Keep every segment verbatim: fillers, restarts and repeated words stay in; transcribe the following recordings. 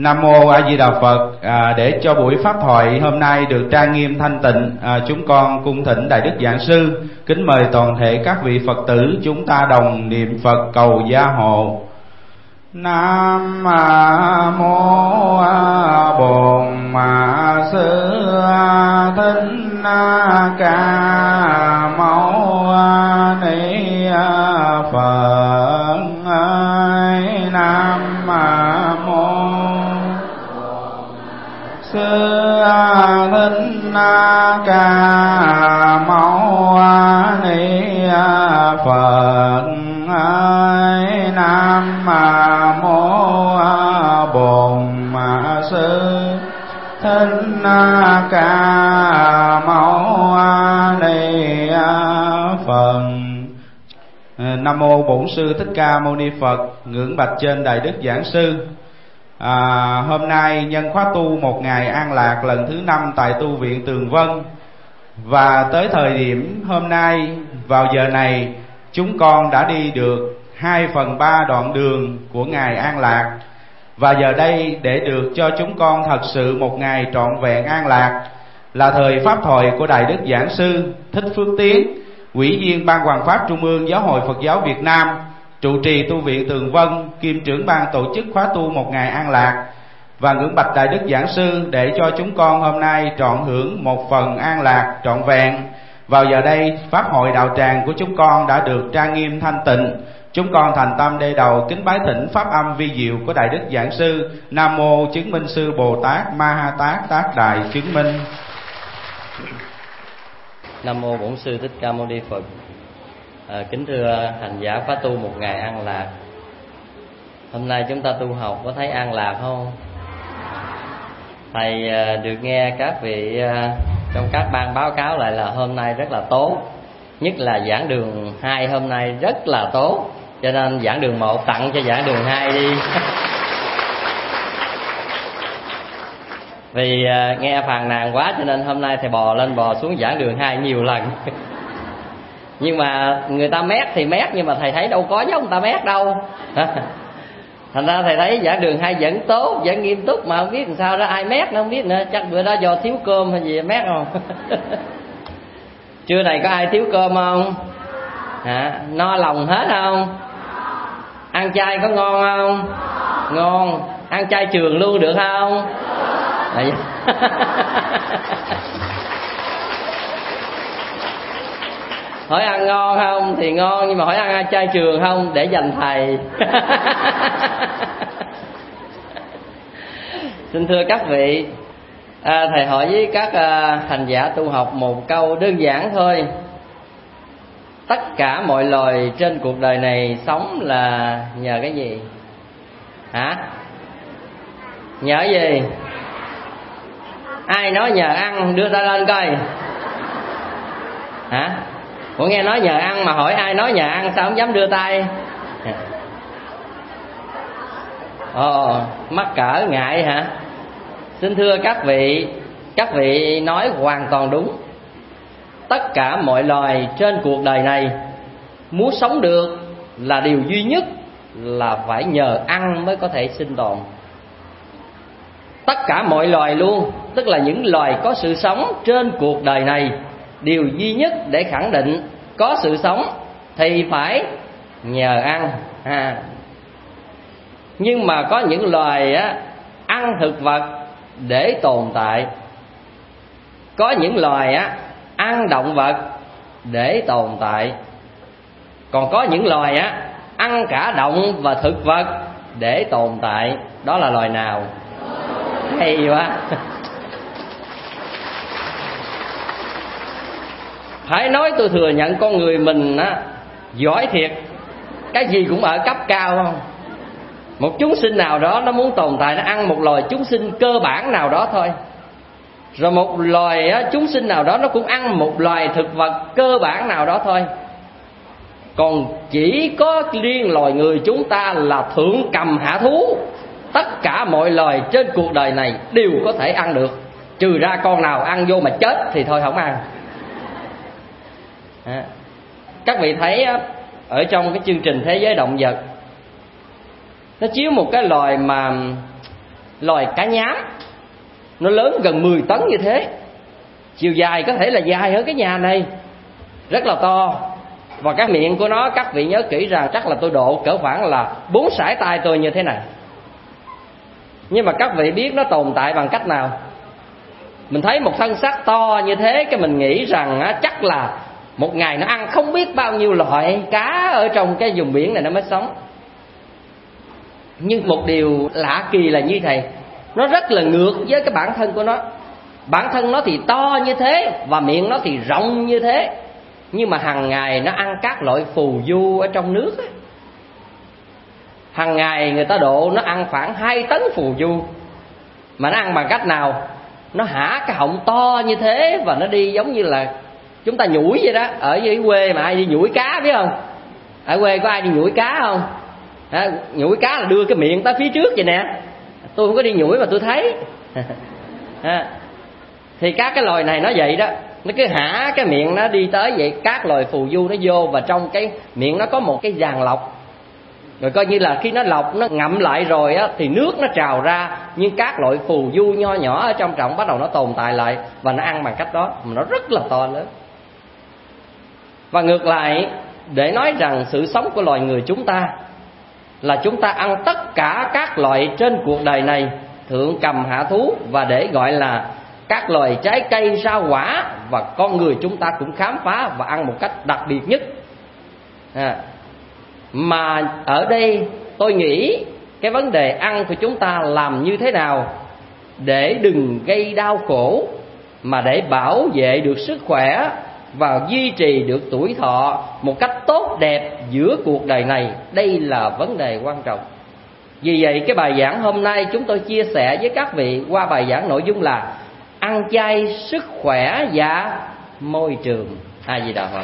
Nam mô A Di Đà Phật. À, để cho buổi pháp thoại hôm nay được trang nghiêm thanh tịnh, à, chúng con cung thỉnh Đại Đức Giảng Sư kính mời toàn thể các vị Phật tử chúng ta đồng niệm Phật cầu gia hộ. Nam mô Bổn Sư Thích Ca Mâu Ni Phật. Nam mô Sư Thích Ca Mâu Ni Phật. Nam mô Bổn Sư Thích Ca Mâu Ni Phật. Nam mô Bổn Sư Thích Ca Mâu Ni Phật. Ngưỡng bạch trên Đại Đức Giảng Sư. À, hôm nay nhân khóa tu một ngày an lạc lần thứ năm tại tu viện Tường Vân, và tới thời điểm hôm nay vào giờ này chúng con đã đi được hai phần ba đoạn đường của ngày an lạc. Và giờ đây để được cho chúng con thật sự một ngày trọn vẹn an lạc là thời pháp thoại của Đại Đức Giảng Sư Thích Phước Tiến, Ủy viên Ban Hoằng Pháp Trung ương Giáo hội Phật giáo Việt Nam, trụ trì tu viện Tường Vân, kiêm trưởng ban tổ chức khóa tu một ngày an lạc. Và ngưỡng bạch Đại Đức Giảng Sư để cho chúng con hôm nay trọn hưởng một phần an lạc trọn vẹn. Vào giờ đây pháp hội đạo tràng của chúng con đã được trang nghiêm thanh tịnh. Chúng con thành tâm đê đầu kính bái thỉnh pháp âm vi diệu của Đại Đức Giảng Sư. Nam mô Chứng Minh Sư Bồ Tát Ma Ha Tát Tác Đại Chứng Minh. Nam mô Bổn Sư Thích Ca Mâu Ni Phật. À, kính thưa hành giả khóa tu một ngày an lạc. Hôm nay chúng ta tu học có thấy an lạc không? Thầy à, được nghe các vị à, trong các ban báo cáo lại là hôm nay rất là tốt. Nhất là giảng đường hai hôm nay rất là tốt. Cho nên giảng đường một tặng cho giảng đường hai đi. Vì à, nghe phàn nàn quá cho nên hôm nay thầy bò lên bò xuống giảng đường hai nhiều lần. Nhưng mà người ta mét thì mét, nhưng mà thầy thấy đâu có giống người ta mét đâu. Thành ra thầy thấy giảng đường hai vẫn tốt, vẫn nghiêm túc, mà không biết làm sao đó ai mét nó không biết nữa. Chắc bữa đó do thiếu cơm hay gì mét không. Trưa này có ai thiếu cơm không? Hả? No lòng hết không? Ăn chay có ngon không? Ngon. Ăn chay trường luôn được không? À, hỏi ăn ngon không thì ngon, nhưng mà hỏi ăn chay trường không để dành thầy. Xin thưa các vị, à, thầy hỏi với các à, hành giả tu học một câu đơn giản thôi. Tất cả mọi loài trên cuộc đời này sống là nhờ cái gì? Hả? Nhờ gì? Ai nói nhờ ăn đưa ta lên coi. Hả? Ủa nghe nói nhờ ăn mà hỏi ai nói nhờ ăn sao không dám đưa tay? Ồ, mắc cỡ ngại hả? Xin thưa các vị, các vị nói hoàn toàn đúng. Tất cả mọi loài trên cuộc đời này muốn sống được là điều duy nhất là phải nhờ ăn mới có thể sinh tồn. Tất cả mọi loài luôn, tức là những loài có sự sống trên cuộc đời này, điều duy nhất để khẳng định có sự sống thì phải nhờ ăn. À. Nhưng mà có những loài á, ăn thực vật để tồn tại. Có những loài á, ăn động vật để tồn tại. Còn có những loài á, ăn cả động và thực vật để tồn tại. Đó là loài nào? Hay quá. Phải nói tôi thừa nhận con người mình á, giỏi thiệt. Cái gì cũng ở cấp cao không? Một chúng sinh nào đó nó muốn tồn tại, nó ăn một loài chúng sinh cơ bản nào đó thôi. Rồi một loài á, chúng sinh nào đó nó cũng ăn một loài thực vật cơ bản nào đó thôi. Còn chỉ có riêng loài người chúng ta là thượng cầm hạ thú. Tất cả mọi loài trên cuộc đời này đều có thể ăn được, trừ ra con nào ăn vô mà chết thì thôi không ăn. À, các vị thấy á, ở trong cái chương trình Thế giới động vật, nó chiếu một cái loài mà loài cá nhám, nó lớn gần mười tấn như thế, chiều dài có thể là dài hơn cái nhà này, rất là to. Và cái miệng của nó, các vị nhớ kỹ rằng chắc là tôi độ cỡ khoảng là bốn sải tay tôi như thế này. Nhưng mà các vị biết nó tồn tại bằng cách nào? Mình thấy một thân xác to như thế, cái mình nghĩ rằng á, chắc là một ngày nó ăn không biết bao nhiêu loại cá ở trong cái vùng biển này nó mới sống. Nhưng một điều lạ kỳ là như thầy, nó rất là ngược với cái bản thân của nó. Bản thân nó thì to như thế và miệng nó thì rộng như thế, nhưng mà hàng ngày nó ăn các loại phù du ở trong nước á. Hàng ngày người ta độ nó ăn khoảng hai tấn phù du. Mà nó ăn bằng cách nào? Nó hả cái họng to như thế và nó đi giống như là chúng ta nhủi vậy đó. Ở dưới quê mà ai đi nhủi cá biết không? Ở quê có ai đi nhủi cá không? À, nhủi cá là đưa cái miệng tới phía trước vậy nè. Tôi không có đi nhủi mà tôi thấy. À, thì các cái loài này nó vậy đó, nó cứ hả cái miệng nó đi tới vậy, các loài phù du nó vô và trong cái miệng nó có một cái giàn lọc. Rồi coi như là khi nó lọc, nó ngậm lại rồi á, thì nước nó trào ra, nhưng các loại phù du nho nhỏ ở trong trọng bắt đầu nó tồn tại lại và nó ăn bằng cách đó, mà nó rất là to lớn. Và ngược lại, để nói rằng sự sống của loài người chúng ta là chúng ta ăn tất cả các loại trên cuộc đời này, thượng cầm hạ thú, và để gọi là các loài trái cây rau quả, và con người chúng ta cũng khám phá và ăn một cách đặc biệt nhất. À, mà ở đây tôi nghĩ cái vấn đề ăn của chúng ta làm như thế nào để đừng gây đau khổ, mà để bảo vệ được sức khỏe và duy trì được tuổi thọ một cách tốt đẹp giữa cuộc đời này, đây là vấn đề quan trọng. Vì vậy cái bài giảng hôm nay chúng tôi chia sẻ với các vị qua bài giảng nội dung là ăn chay sức khỏe và môi trường. A Di Đà Phật.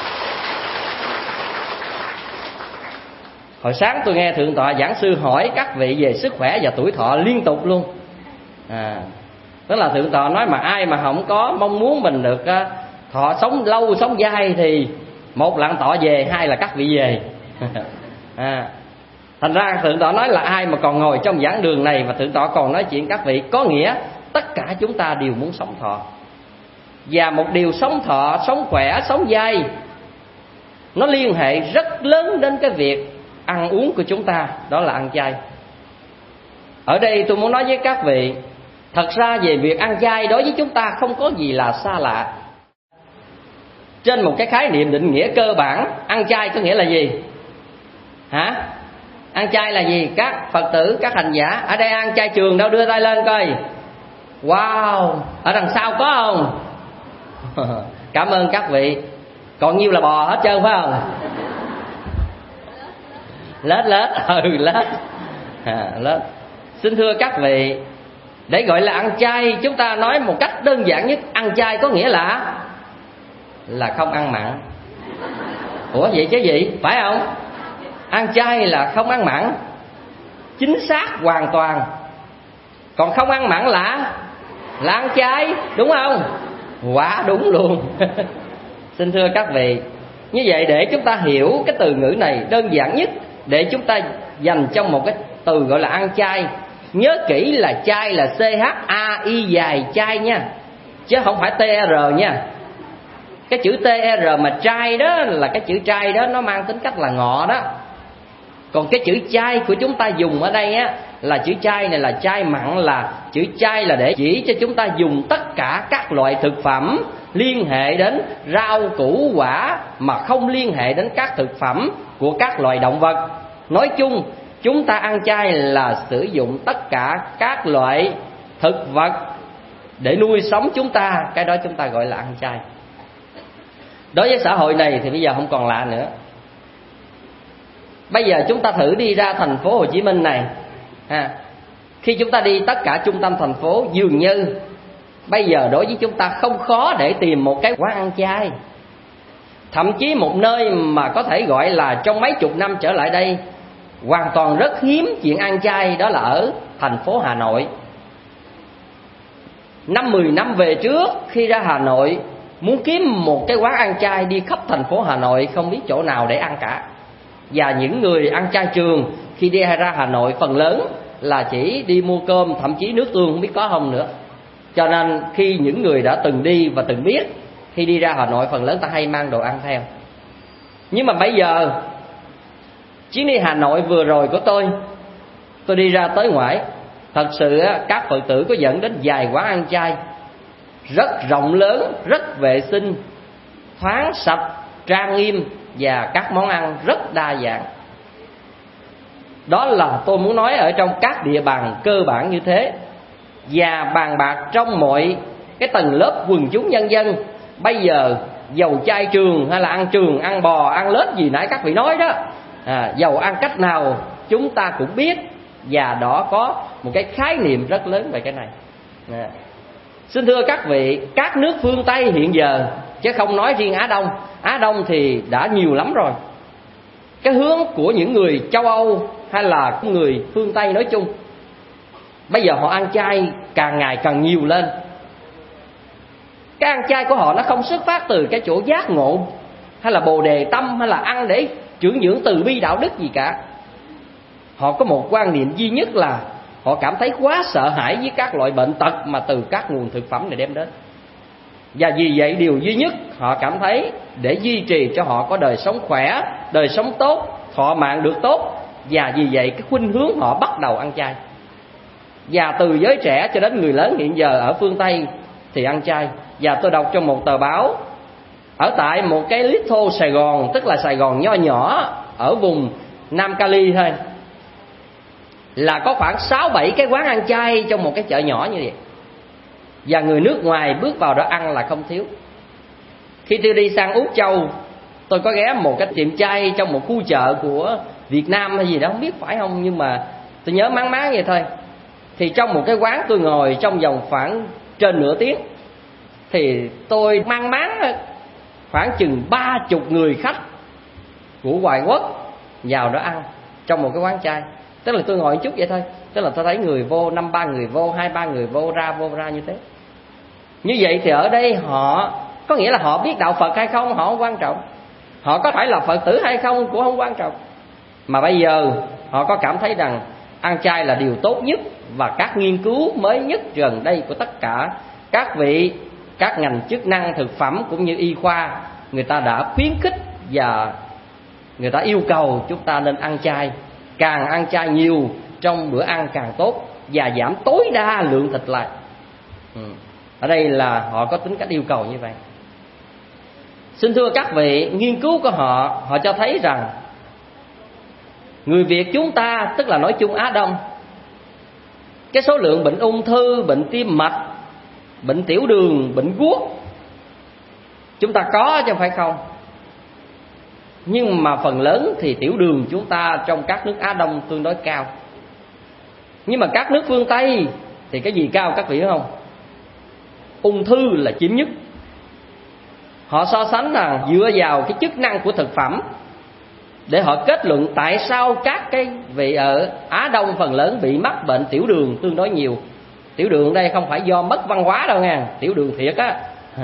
Hồi sáng tôi nghe thượng tọa giảng sư hỏi các vị về sức khỏe và tuổi thọ liên tục luôn. À, tức là thượng tọa nói mà ai mà không có mong muốn mình được thọ sống lâu sống dai thì một là tọa về, hai là các vị về. À, thành ra thượng tọa nói là ai mà còn ngồi trong giảng đường này và thượng tọa còn nói chuyện các vị, có nghĩa tất cả chúng ta đều muốn sống thọ. Và một điều sống thọ, sống khỏe, sống dai, nó liên hệ rất lớn đến cái việc ăn uống của chúng ta, đó là ăn chay. Ở đây tôi muốn nói với các vị, thật ra về việc ăn chay đối với chúng ta không có gì là xa lạ. Trên một cái khái niệm định nghĩa cơ bản, ăn chay có nghĩa là gì? Hả? Ăn chay là gì? Các Phật tử, các hành giả ở đây ăn chay trường đâu, đưa tay lên coi. Wow, ở đằng sau có không? Cảm ơn các vị. Còn nhiêu là bò hết trơn phải không? Lết lết, ừ lết à, lết. Xin thưa các vị, để gọi là ăn chay, chúng ta nói một cách đơn giản nhất, ăn chay có nghĩa là là không ăn mặn. Ủa vậy chứ gì? Phải không? Ăn chay là không ăn mặn, chính xác hoàn toàn. Còn không ăn mặn là là ăn chay, đúng không? Quá đúng luôn. Xin thưa các vị, như vậy để chúng ta hiểu cái từ ngữ này đơn giản nhất, để chúng ta dành trong một cái từ gọi là ăn chay. Nhớ kỹ là chay là C H A I dài chay nha, chứ không phải T R nha. Cái chữ T R mà trai đó là cái chữ trai đó nó mang tính cách là ngọ đó. Còn cái chữ chay của chúng ta dùng ở đây á, là chữ chay này là chay mặn, là chữ chay là để chỉ cho chúng ta dùng tất cả các loại thực phẩm liên hệ đến rau củ quả mà không liên hệ đến các thực phẩm của các loài động vật. Nói chung, chúng ta ăn chay là sử dụng tất cả các loại thực vật để nuôi sống chúng ta, cái đó chúng ta gọi là ăn chay. Đối với xã hội này thì bây giờ không còn lạ nữa. Bây giờ chúng ta thử đi ra thành phố Hồ Chí Minh này ha. Khi chúng ta đi tất cả trung tâm thành phố, dường như bây giờ đối với chúng ta không khó để tìm một cái quán ăn chay. Thậm chí một nơi mà có thể gọi là trong mấy chục năm trở lại đây hoàn toàn rất hiếm chuyện ăn chay, đó là ở thành phố Hà Nội. Năm mười năm về trước, khi ra Hà Nội muốn kiếm một cái quán ăn chay, đi khắp thành phố Hà Nội không biết chỗ nào để ăn cả. Và những người ăn chay trường khi đi ra Hà Nội phần lớn là chỉ đi mua cơm, thậm chí nước tương không biết có không nữa. Cho nên khi những người đã từng đi và từng biết, khi đi ra Hà Nội phần lớn ta hay mang đồ ăn theo. Nhưng mà bây giờ chuyến đi Hà Nội vừa rồi của tôi, tôi đi ra tới ngoại, thật sự các Phật tử có dẫn đến vài quán ăn chay rất rộng lớn, rất vệ sinh, thoáng sạch, trang nghiêm, và các món ăn rất đa dạng. Đó là tôi muốn nói ở trong các địa bàn cơ bản như thế. Và bàn bạc trong mọi cái tầng lớp quần chúng nhân dân, bây giờ dầu chay trường hay là ăn trường, ăn bò, ăn lết gì nãy các vị nói đó, à, dầu ăn cách nào chúng ta cũng biết, và đó có một cái khái niệm rất lớn về cái này. à. Xin thưa các vị, các nước phương Tây hiện giờ, chứ không nói riêng Á Đông, Á Đông thì đã nhiều lắm rồi. Cái hướng của những người châu Âu hay là người phương Tây nói chung, bây giờ họ ăn chay càng ngày càng nhiều lên. Cái ăn chay của họ nó không xuất phát từ cái chỗ giác ngộ hay là bồ đề tâm, hay là ăn để trưởng dưỡng từ bi đạo đức gì cả. Họ có một quan niệm duy nhất là họ cảm thấy quá sợ hãi với các loại bệnh tật mà từ các nguồn thực phẩm này đem đến. Và vì vậy điều duy nhất họ cảm thấy để duy trì cho họ có đời sống khỏe, đời sống tốt, thọ mạng được tốt, và vì vậy cái khuynh hướng họ bắt đầu ăn chay. Và từ giới trẻ cho đến người lớn hiện giờ ở phương Tây thì ăn chay. Và tôi đọc trong một tờ báo ở tại một cái little Sài Gòn, tức là Sài Gòn nho nhỏ ở vùng Nam Cali thôi, là có khoảng sáu bảy cái quán ăn chay trong một cái chợ nhỏ như vậy. Và người nước ngoài bước vào đó ăn là không thiếu. Khi tôi đi sang Úc Châu, tôi có ghé một cái tiệm chay trong một khu chợ của Việt Nam hay gì đó, không biết phải không, nhưng mà tôi nhớ máng máng vậy thôi. Thì trong một cái quán tôi ngồi trong vòng khoảng trên nửa tiếng, thì tôi mang máng khoảng chừng ba chục người khách của ngoại quốc vào đó ăn trong một cái quán chay. Tức là tôi ngồi một chút vậy thôi, tức là tôi thấy người vô, năm ba người vô, hai ba người vô ra vô ra như thế. Như vậy thì ở đây họ có nghĩa là họ biết đạo Phật hay không họ không quan trọng, họ có phải là Phật tử hay không cũng không quan trọng, mà bây giờ họ có cảm thấy rằng ăn chay là điều tốt nhất. Và các nghiên cứu mới nhất gần đây của tất cả các vị, các ngành chức năng thực phẩm cũng như y khoa, người ta đã khuyến khích và người ta yêu cầu chúng ta nên ăn chay, càng ăn chay nhiều trong bữa ăn càng tốt, và giảm tối đa lượng thịt lại. ừ. Ở đây là họ có tính cách yêu cầu như vậy. Xin thưa các vị, nghiên cứu của họ họ cho thấy rằng người Việt chúng ta, tức là nói chung Á Đông, cái số lượng bệnh ung thư, bệnh tim mạch, bệnh tiểu đường, bệnh guốc chúng ta có chứ không phải không. Nhưng mà phần lớn thì tiểu đường chúng ta trong các nước Á Đông tương đối cao. Nhưng mà các nước phương Tây thì cái gì cao các vị biết không? Ung thư là chiếm nhất. Họ so sánh là dựa vào cái chức năng của thực phẩm để họ kết luận tại sao các cái vị ở Á Đông phần lớn bị mắc bệnh tiểu đường tương đối nhiều. Tiểu đường ở đây không phải do mất văn hóa đâu nha, tiểu đường thiệt á.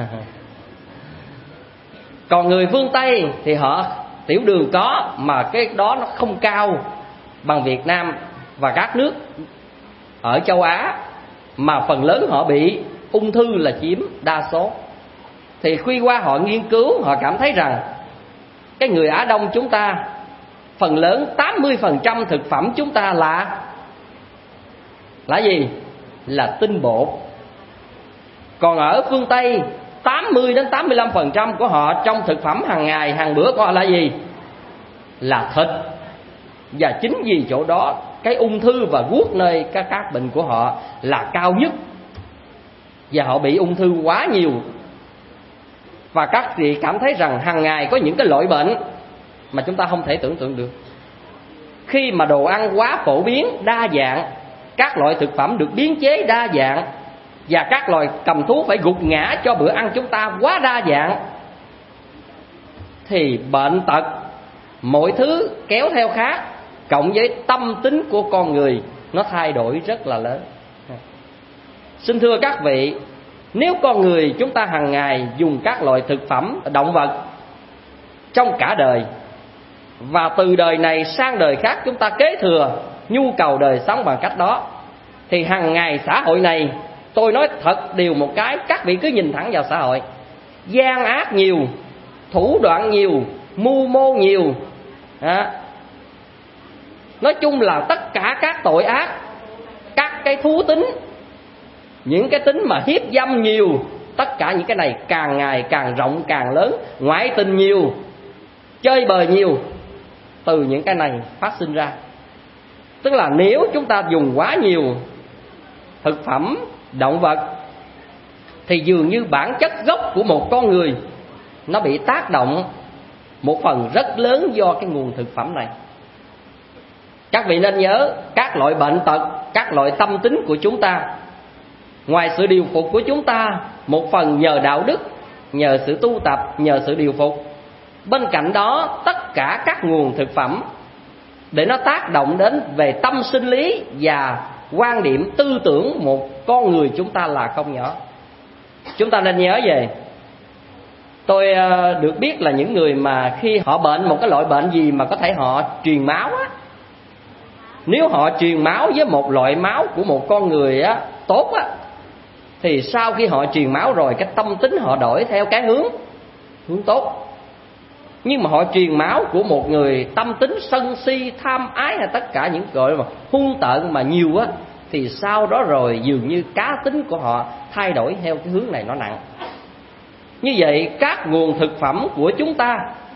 Còn người phương Tây thì họ tiểu đường có, mà cái đó nó không cao bằng Việt Nam và các nước ở châu Á, mà phần lớn họ bị ung thư là chiếm đa số. Thì khi qua họ nghiên cứu, họ cảm thấy rằng cái người Á Đông chúng ta phần lớn tám mươi phần trăm thực phẩm chúng ta là là gì? Là tinh bột. Còn ở phương Tây tám mươi đến tám mươi lăm phần trăm của họ trong thực phẩm hàng ngày, hàng bữa của họ là gì? Là thịt. Và chính vì chỗ đó cái ung thư và guốc nơi các, các bệnh của họ là cao nhất, và họ bị ung thư quá nhiều. Và các vị cảm thấy rằng hàng ngày có những cái loại bệnh mà chúng ta không thể tưởng tượng được. Khi mà đồ ăn quá phổ biến, đa dạng, các loại thực phẩm được biến chế đa dạng, và các loài cầm thú phải gục ngã cho bữa ăn chúng ta quá đa dạng, thì bệnh tật mọi thứ kéo theo khác, cộng với tâm tính của con người nó thay đổi rất là lớn. Xin thưa các vị, nếu con người chúng ta hàng ngày dùng các loại thực phẩm động vật trong cả đời, và từ đời này sang đời khác chúng ta kế thừa nhu cầu đời sống bằng cách đó. Thì hàng ngày xã hội này, tôi nói thật điều một cái, các vị cứ nhìn thẳng vào xã hội, gian ác nhiều, thủ đoạn nhiều, mưu mô nhiều, à, nói chung là tất cả các tội ác, các cái thú tính, những cái tính mà hiếp dâm nhiều, tất cả những cái này càng ngày càng rộng càng lớn. Ngoại tình nhiều, chơi bời nhiều, từ những cái này phát sinh ra. Tức là nếu chúng ta dùng quá nhiều thực phẩm động vật thì dường như bản chất gốc của một con người nó bị tác động một phần rất lớn do cái nguồn thực phẩm này. Các vị nên nhớ, các loại bệnh tật, các loại tâm tính của chúng ta, ngoài sự điều phục của chúng ta, một phần nhờ đạo đức, nhờ sự tu tập, nhờ sự điều phục, bên cạnh đó tất cả các nguồn thực phẩm để nó tác động đến về tâm sinh lý và quan điểm tư tưởng một con người chúng ta là không nhỏ. Chúng ta nên nhớ về, tôi được biết là những người mà khi họ bệnh một cái loại bệnh gì mà có thể họ truyền máu á, nếu họ truyền máu với một loại máu của một con người á, tốt á, thì sau khi họ truyền máu rồi, cái tâm tính họ đổi theo cái hướng hướng tốt. Nhưng mà họ truyền máu của một người tâm tính sân si, tham ái hay tất cả những gọi mà hung tợn mà nhiều á, thì sau đó rồi dường như cá tính của họ thay đổi theo cái hướng này nó nặng. Như vậy các nguồn thực phẩm của chúng ta,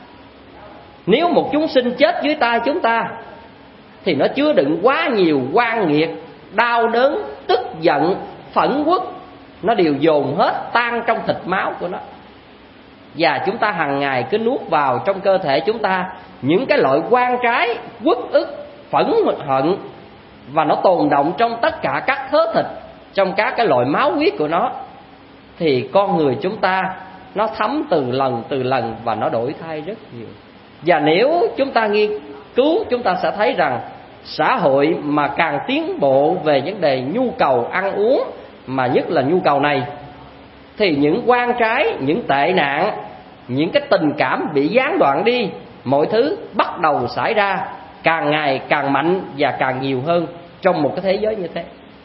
nếu một chúng sinh chết dưới tay chúng ta thì nó chứa đựng quá nhiều oan nghiệt, đau đớn, tức giận, phẫn uất, nó đều dồn hết tan trong thịt máu của nó. Và chúng ta hàng ngày cứ nuốt vào trong cơ thể chúng ta những cái loại oan trái, uất ức, phẫn hận, và nó tồn động trong tất cả các thớ thịt, trong các cái loại máu huyết của nó. Thì con người chúng ta nó thấm từ lần từ lần và nó đổi thay rất nhiều. Và nếu chúng ta nghiên cứu, chúng ta sẽ thấy rằng xã hội mà càng tiến bộ về vấn đề nhu cầu ăn uống, mà nhất là nhu cầu này, thì những oan trái, những tệ nạn, những cái tình cảm bị gián đoạn đi, mọi thứ bắt đầu xảy ra càng ngày càng mạnh và càng nhiều hơn trong một cái thế giới như thế.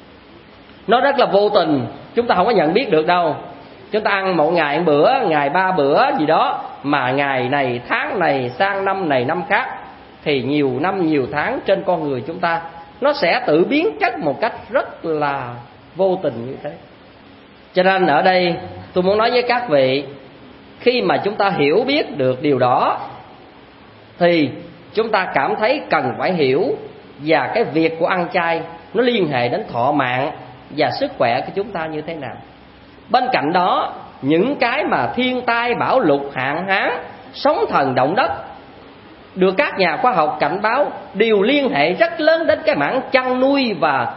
Nó rất là vô tình, chúng ta không có nhận biết được đâu. Chúng ta ăn một ngày một bữa, ngày ba bữa gì đó, mà ngày này, tháng này, sang năm này, năm khác, thì nhiều năm, nhiều tháng trên con người chúng ta nó sẽ tự biến chất một cách rất là vô tình như thế. Cho nên ở đây tôi muốn nói với các vị, khi mà chúng ta hiểu biết được điều đó thì chúng ta cảm thấy cần phải hiểu, và cái việc của ăn chay nó liên hệ đến thọ mạng và sức khỏe của chúng ta như thế nào. Bên cạnh đó, những cái mà thiên tai, bão lụt, hạn hán, sóng thần, động đất được các nhà khoa học cảnh báo đều liên hệ rất lớn đến cái mảng chăn nuôi và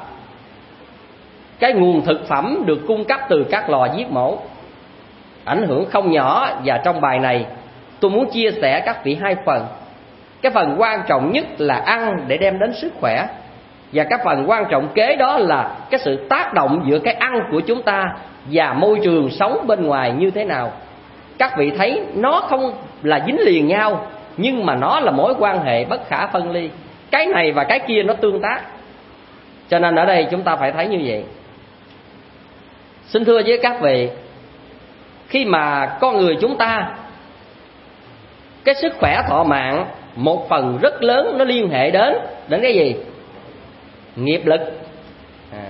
cái nguồn thực phẩm được cung cấp từ các lò giết mổ, ảnh hưởng không nhỏ. Và trong bài này tôi muốn chia sẻ các vị hai phần. Cái phần quan trọng nhất là ăn để đem đến sức khỏe, và cái phần quan trọng kế đó là cái sự tác động giữa cái ăn của chúng ta và môi trường sống bên ngoài như thế nào. Các vị thấy nó không là dính liền nhau, nhưng mà nó là mối quan hệ bất khả phân ly. Cái này và cái kia nó tương tác. Cho nên ở đây chúng ta phải thấy như vậy. Xin thưa với các vị, khi mà con người chúng ta, cái sức khỏe thọ mạng một phần rất lớn nó liên hệ đến đến cái gì? Nghiệp lực. À.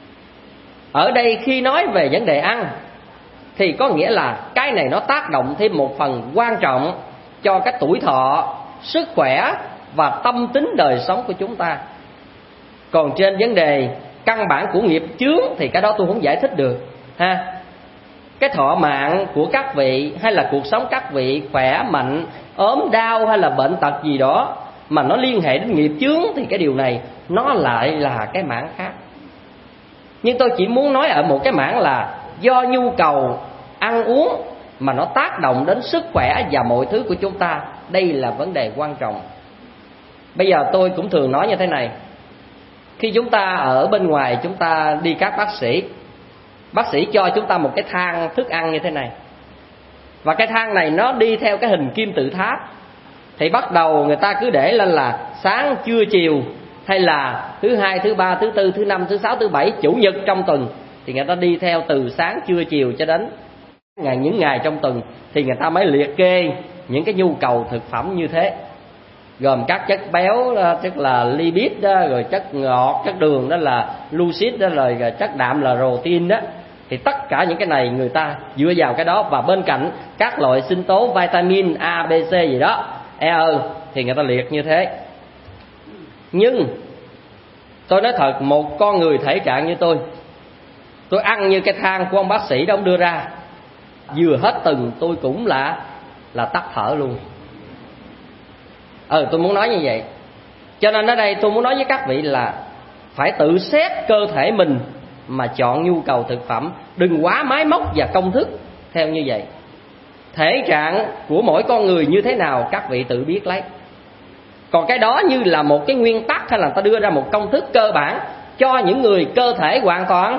Ở đây khi nói về vấn đề ăn thì có nghĩa là cái này nó tác động thêm một phần quan trọng cho cái tuổi thọ, sức khỏe và tâm tính đời sống của chúng ta. Còn trên vấn đề căn bản của nghiệp chướng thì cái đó tôi không giải thích được ha. Cái thọ mạng của các vị hay là cuộc sống các vị khỏe mạnh, ốm đau hay là bệnh tật gì đó mà nó liên hệ đến nghiệp chướng thì cái điều này nó lại là cái mảng khác. Nhưng tôi chỉ muốn nói ở một cái mảng là do nhu cầu ăn uống mà nó tác động đến sức khỏe và mọi thứ của chúng ta. Đây là vấn đề quan trọng. Bây giờ tôi cũng thường nói như thế này. Khi chúng ta ở bên ngoài, chúng ta đi các bác sĩ, bác sĩ cho chúng ta một cái thang thức ăn như thế này, và cái thang này nó đi theo cái hình kim tự tháp. Thì bắt đầu người ta cứ để lên là sáng, trưa, chiều, hay là thứ hai, thứ ba, thứ tư, thứ năm, thứ sáu, thứ bảy, chủ nhật trong tuần thì người ta đi theo từ sáng trưa chiều cho đến ngày những ngày trong tuần thì người ta mới liệt kê những cái nhu cầu thực phẩm như thế, gồm các chất béo tức là lipid đó, rồi chất ngọt, chất đường đó là glucid đó, rồi chất đạm là protein đó. Thì tất cả những cái này người ta dựa vào cái đó, và bên cạnh các loại sinh tố vitamin A, B, C gì đó, E, thì người ta liệt như thế. Nhưng tôi nói thật, một con người thể trạng như tôi, tôi ăn như cái thang của ông bác sĩ đó ông đưa ra, vừa hết từng tôi cũng là là tắt thở luôn. Ừ, tôi muốn nói như vậy. Cho nên ở đây tôi muốn nói với các vị là phải tự xét cơ thể mình mà chọn nhu cầu thực phẩm, đừng quá máy móc và công thức theo như vậy. Thể trạng của mỗi con người như thế nào các vị tự biết lấy. Còn cái đó như là một cái nguyên tắc hay là ta đưa ra một công thức cơ bản cho những người cơ thể hoàn toàn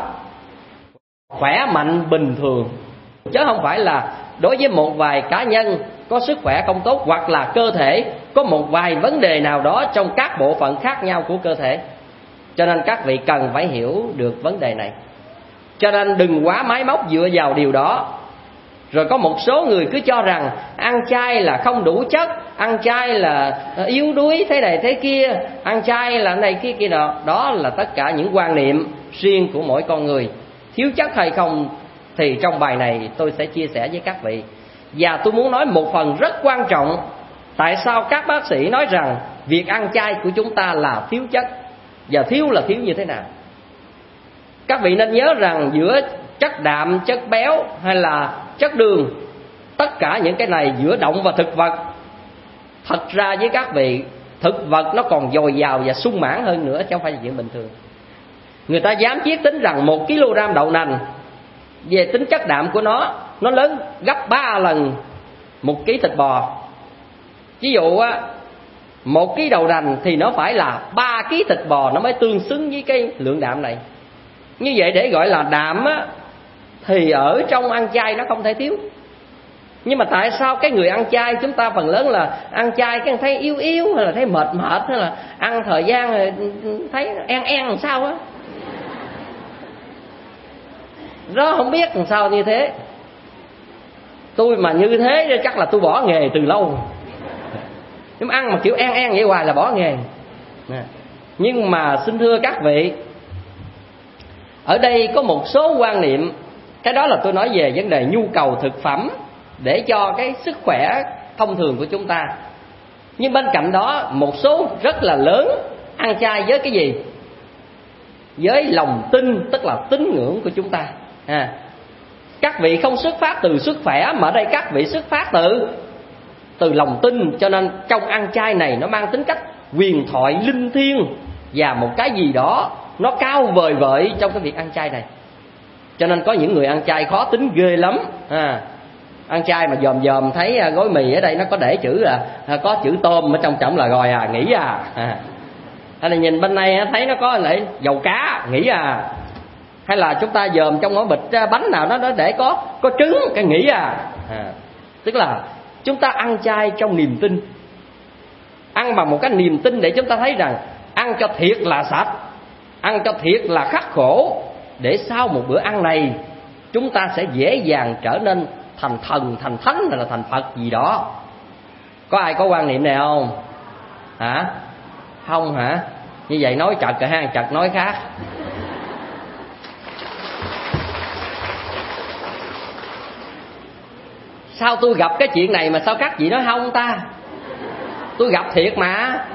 khỏe mạnh bình thường, chứ không phải là đối với một vài cá nhân có sức khỏe không tốt, hoặc là cơ thể có một vài vấn đề nào đó trong các bộ phận khác nhau của cơ thể. Cho nên các vị cần phải hiểu được vấn đề này. Cho nên đừng quá máy móc dựa vào điều đó. Rồi có một số người cứ cho rằng ăn chay là không đủ chất, ăn chay là yếu đuối thế này thế kia, ăn chay là này kia kia nọ. Đó là tất cả những quan niệm riêng của mỗi con người. Thiếu chất hay không thì trong bài này tôi sẽ chia sẻ với các vị. Và tôi muốn nói một phần rất quan trọng, tại sao các bác sĩ nói rằng việc ăn chay của chúng ta là thiếu chất. Và thiếu là thiếu như thế nào? Các vị nên nhớ rằng giữa chất đạm, chất béo hay là chất đường, tất cả những cái này giữa động và thực vật, thật ra với các vị, thực vật nó còn dồi dào và sung mãn hơn nữa, chứ không phải là chuyện bình thường. Người ta dám chiết tính rằng một ki lô gam đậu nành về tính chất đạm của nó, nó lớn gấp ba lần một ký thịt bò. Ví dụ á, một ký đậu nành thì nó phải là ba ký thịt bò nó mới tương xứng với cái lượng đạm này. Như vậy để gọi là đạm á, thì ở trong ăn chay nó không thể thiếu. Nhưng mà tại sao cái người ăn chay chúng ta phần lớn là ăn chay cái thấy yếu yếu, hay là thấy mệt mệt, hay là ăn thời gian rồi thấy en en làm sao á, đó không biết làm sao như thế. Tôi mà như thế chắc là tôi bỏ nghề từ lâu. Nhưng mà ăn mà kiểu en en vậy hoài là bỏ nghề. Nhưng mà xin thưa các vị, ở đây có một số quan niệm. Cái đó là tôi nói về vấn đề nhu cầu thực phẩm để cho cái sức khỏe thông thường của chúng ta. Nhưng bên cạnh đó, một số rất là lớn ăn chay với cái gì? Với lòng tin, tức là tín ngưỡng của chúng ta. à, Các vị không xuất phát từ sức khỏe, mà ở đây các vị xuất phát từ từ lòng tin. Cho nên trong ăn chay này nó mang tính cách huyền thoại linh thiêng và một cái gì đó nó cao vời vợi trong cái việc ăn chay này. Cho nên có những người ăn chay khó tính ghê lắm. à, Ăn chay mà dòm dòm thấy gói mì ở đây nó có để chữ là có chữ tôm ở trong trọng là rồi à, nghỉ à, à. Hay là nhìn bên này thấy nó có lại dầu cá, nghỉ à. Hay là chúng ta dòm trong gói bịch bánh nào đó để có có trứng, cái nghỉ à. à Tức là chúng ta ăn chay trong niềm tin, ăn bằng một cái niềm tin để chúng ta thấy rằng ăn cho thiệt là sạch, ăn cho thiệt là khắc khổ, để sau một bữa ăn này chúng ta sẽ dễ dàng trở nên thành thần, thành thánh hay là thành Phật gì đó. Có ai có quan niệm này không? Hả? Không hả? Như vậy nói chật rồi ha, chật nói khác. Sao tôi gặp cái chuyện này mà sao các vị nói không ta? Tôi gặp thiệt mà.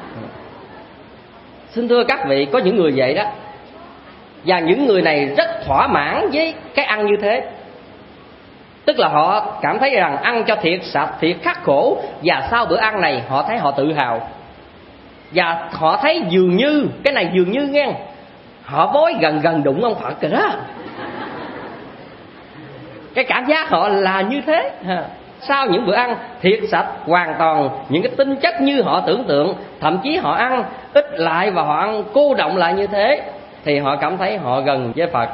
Xin thưa các vị, có những người vậy đó. Và những người này rất thỏa mãn với cái ăn như thế. Tức là họ cảm thấy rằng ăn cho thiệt sạch, thiệt khắc khổ, và sau bữa ăn này họ thấy họ tự hào. Và họ thấy dường như, cái này dường như nghe, họ mới gần gần đụng ông Phật rồi đó. Cái cảm giác họ là như thế. Sau những bữa ăn thiệt sạch, hoàn toàn những cái tinh chất như họ tưởng tượng, thậm chí họ ăn ít lại và họ ăn cô đọng lại như thế, thì họ cảm thấy họ gần với Phật.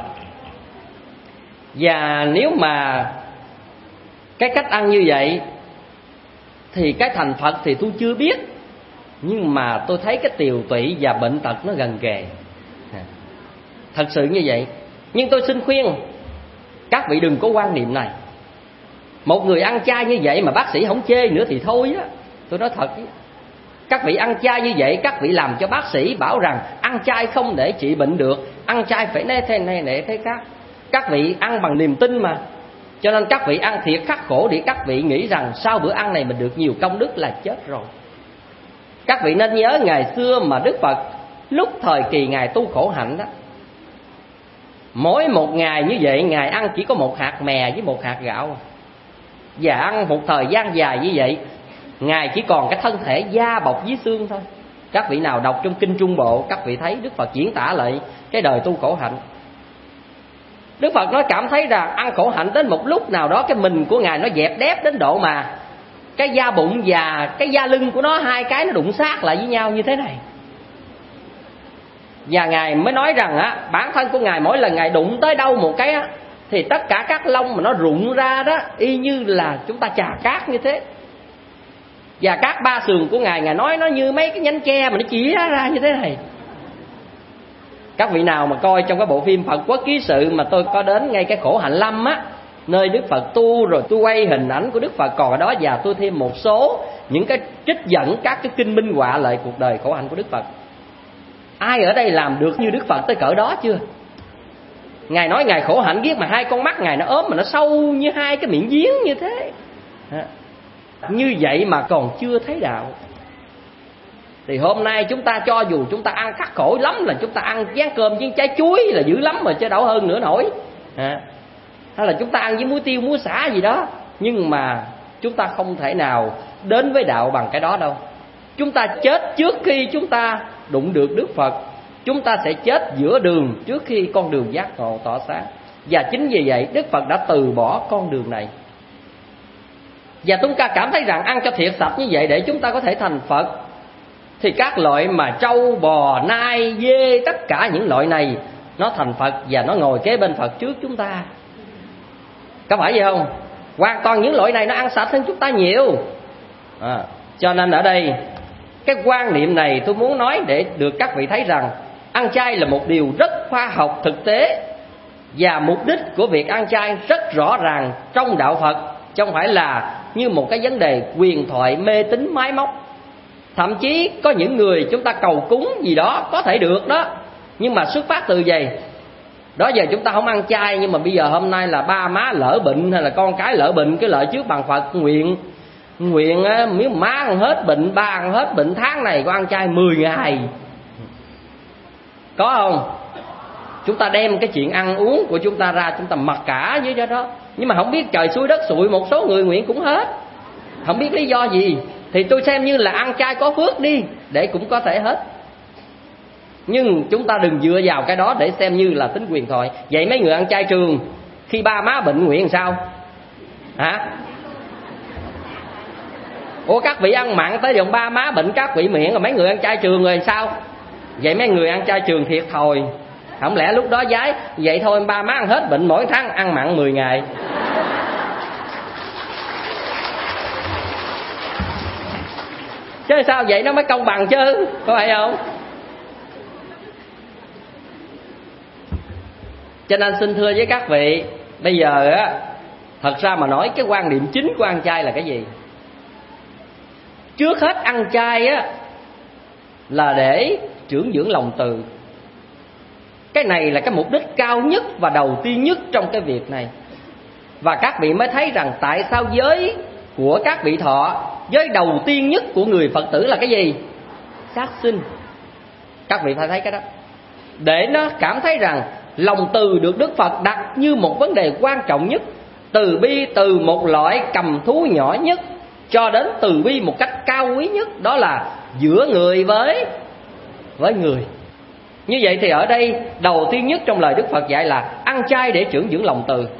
Và nếu mà cái cách ăn như vậy thì cái thành Phật thì tôi chưa biết. Nhưng mà tôi thấy cái tiều tụy và bệnh tật nó gần kề. Thật sự như vậy. Nhưng tôi xin khuyên các vị đừng có quan niệm này. Một người ăn chay như vậy mà bác sĩ không chê nữa thì thôi á. Tôi nói thật, các vị ăn chay như vậy, các vị làm cho bác sĩ bảo rằng ăn chay không để trị bệnh được, ăn chay phải né thế này để thế khác. Các vị ăn bằng niềm tin mà. Cho nên các vị ăn thiệt khắc khổ để các vị nghĩ rằng sau bữa ăn này mình được nhiều công đức là chết rồi. Các vị nên nhớ ngày xưa mà Đức Phật lúc thời kỳ Ngài tu khổ hạnh đó, mỗi một ngày như vậy Ngài ăn chỉ có một hạt mè với một hạt gạo. Và ăn một thời gian dài như vậy, Ngài chỉ còn cái thân thể da bọc dưới xương thôi. Các vị nào đọc trong Kinh Trung Bộ, các vị thấy Đức Phật diễn tả lại cái đời tu khổ hạnh. Đức Phật nói cảm thấy rằng ăn khổ hạnh đến một lúc nào đó cái mình của Ngài nó dẹp đép đến độ mà cái da bụng và cái da lưng của nó, hai cái nó đụng sát lại với nhau như thế này. Và Ngài mới nói rằng á, bản thân của Ngài mỗi lần Ngài đụng tới đâu một cái á, thì tất cả các lông mà nó rụng ra đó y như là chúng ta chà cát như thế. Và các ba sườn của Ngài, Ngài nói nó như mấy cái nhánh tre mà nó chỉ ra như thế này. Các vị nào mà coi trong cái bộ phim Phật Quốc Ký Sự mà tôi có đến ngay cái khổ hạnh lâm á, nơi Đức Phật tu rồi tôi quay hình ảnh của Đức Phật còn ở đó, và tôi thêm một số những cái trích dẫn các cái kinh minh họa lại cuộc đời khổ hạnh của Đức Phật. Ai ở đây làm được như Đức Phật tới cỡ đó chưa? Ngài nói Ngài khổ hạnh biết mà hai con mắt Ngài nó ốm mà nó sâu như hai cái miệng giếng như thế. Như vậy mà còn chưa thấy đạo. Thì hôm nay chúng ta cho dù chúng ta ăn khắc khổ lắm là chúng ta ăn chén cơm với trái chuối là dữ lắm mà chứ đâu hơn nữa nổi. À, hay là chúng ta ăn với muối tiêu muối xả gì đó, nhưng mà chúng ta không thể nào đến với đạo bằng cái đó đâu. Chúng ta chết trước khi chúng ta đụng được Đức Phật. Chúng ta sẽ chết giữa đường trước khi con đường giác ngộ tỏ sáng. Và chính vì vậy Đức Phật đã từ bỏ con đường này. Và chúng ta cảm thấy rằng ăn cho thiệt sạch như vậy để chúng ta có thể thành Phật, thì các loại mà trâu, bò, nai, dê, tất cả những loại này nó thành Phật và nó ngồi kế bên Phật trước chúng ta. Có phải vậy không? Hoàn toàn những loại này nó ăn sạch hơn chúng ta nhiều. À, cho nên ở đây cái quan niệm này tôi muốn nói để được các vị thấy rằng ăn chay là một điều rất khoa học thực tế. Và mục đích của việc ăn chay rất rõ ràng trong đạo Phật, chứ không phải là như một cái vấn đề quyền thoại mê tín máy móc. Thậm chí có những người chúng ta cầu cúng gì đó có thể được đó, nhưng mà xuất phát từ gì? Đó giờ chúng ta không ăn chay, nhưng mà bây giờ hôm nay là ba má lỡ bệnh hay là con cái lỡ bệnh, cái lợi trước bàn Phật nguyện nguyện á, nếu má ăn hết bệnh, ba ăn hết bệnh, tháng này có ăn chay mười ngày. Có không? Chúng ta đem cái chuyện ăn uống của chúng ta ra, chúng ta mặc cả với đó. Nhưng mà không biết trời xui đất xui, một số người nguyện cũng hết, không biết lý do gì. Thì tôi xem như là ăn chay có phước đi, để cũng có thể hết. Nhưng chúng ta đừng dựa vào cái đó để xem như là tính quyền thoại. Vậy mấy người ăn chay trường, khi ba má bệnh nguyện sao? Hả? Ủa các vị ăn mặn tới dòng ba má bệnh các vị miệng, rồi mấy người ăn chay trường rồi sao? Vậy mấy người ăn chay trường thiệt thòi. Không lẽ lúc đó giái vậy thôi ba má ăn hết bệnh, mỗi tháng ăn mặn mười ngày. Chứ sao vậy nó mới công bằng chứ, có phải không? Cho nên xin thưa với các vị, bây giờ á, thật ra mà nói cái quan điểm chính của ăn chay là cái gì? Trước hết ăn chay á là để trưởng dưỡng lòng từ. Cái này là cái mục đích cao nhất và đầu tiên nhất trong cái việc này. Và các vị mới thấy rằng tại sao giới của các vị thọ, giới đầu tiên nhất của người Phật tử là cái gì? Sát sinh. Các vị phải thấy cái đó, để nó cảm thấy rằng lòng từ được Đức Phật đặt như một vấn đề quan trọng nhất. Từ bi từ một loại cầm thú nhỏ nhất cho đến từ bi một cách cao quý nhất, đó là giữa người với với người. Như vậy thì ở đây đầu tiên nhất trong lời Đức Phật dạy là ăn chay để trưởng dưỡng lòng từ.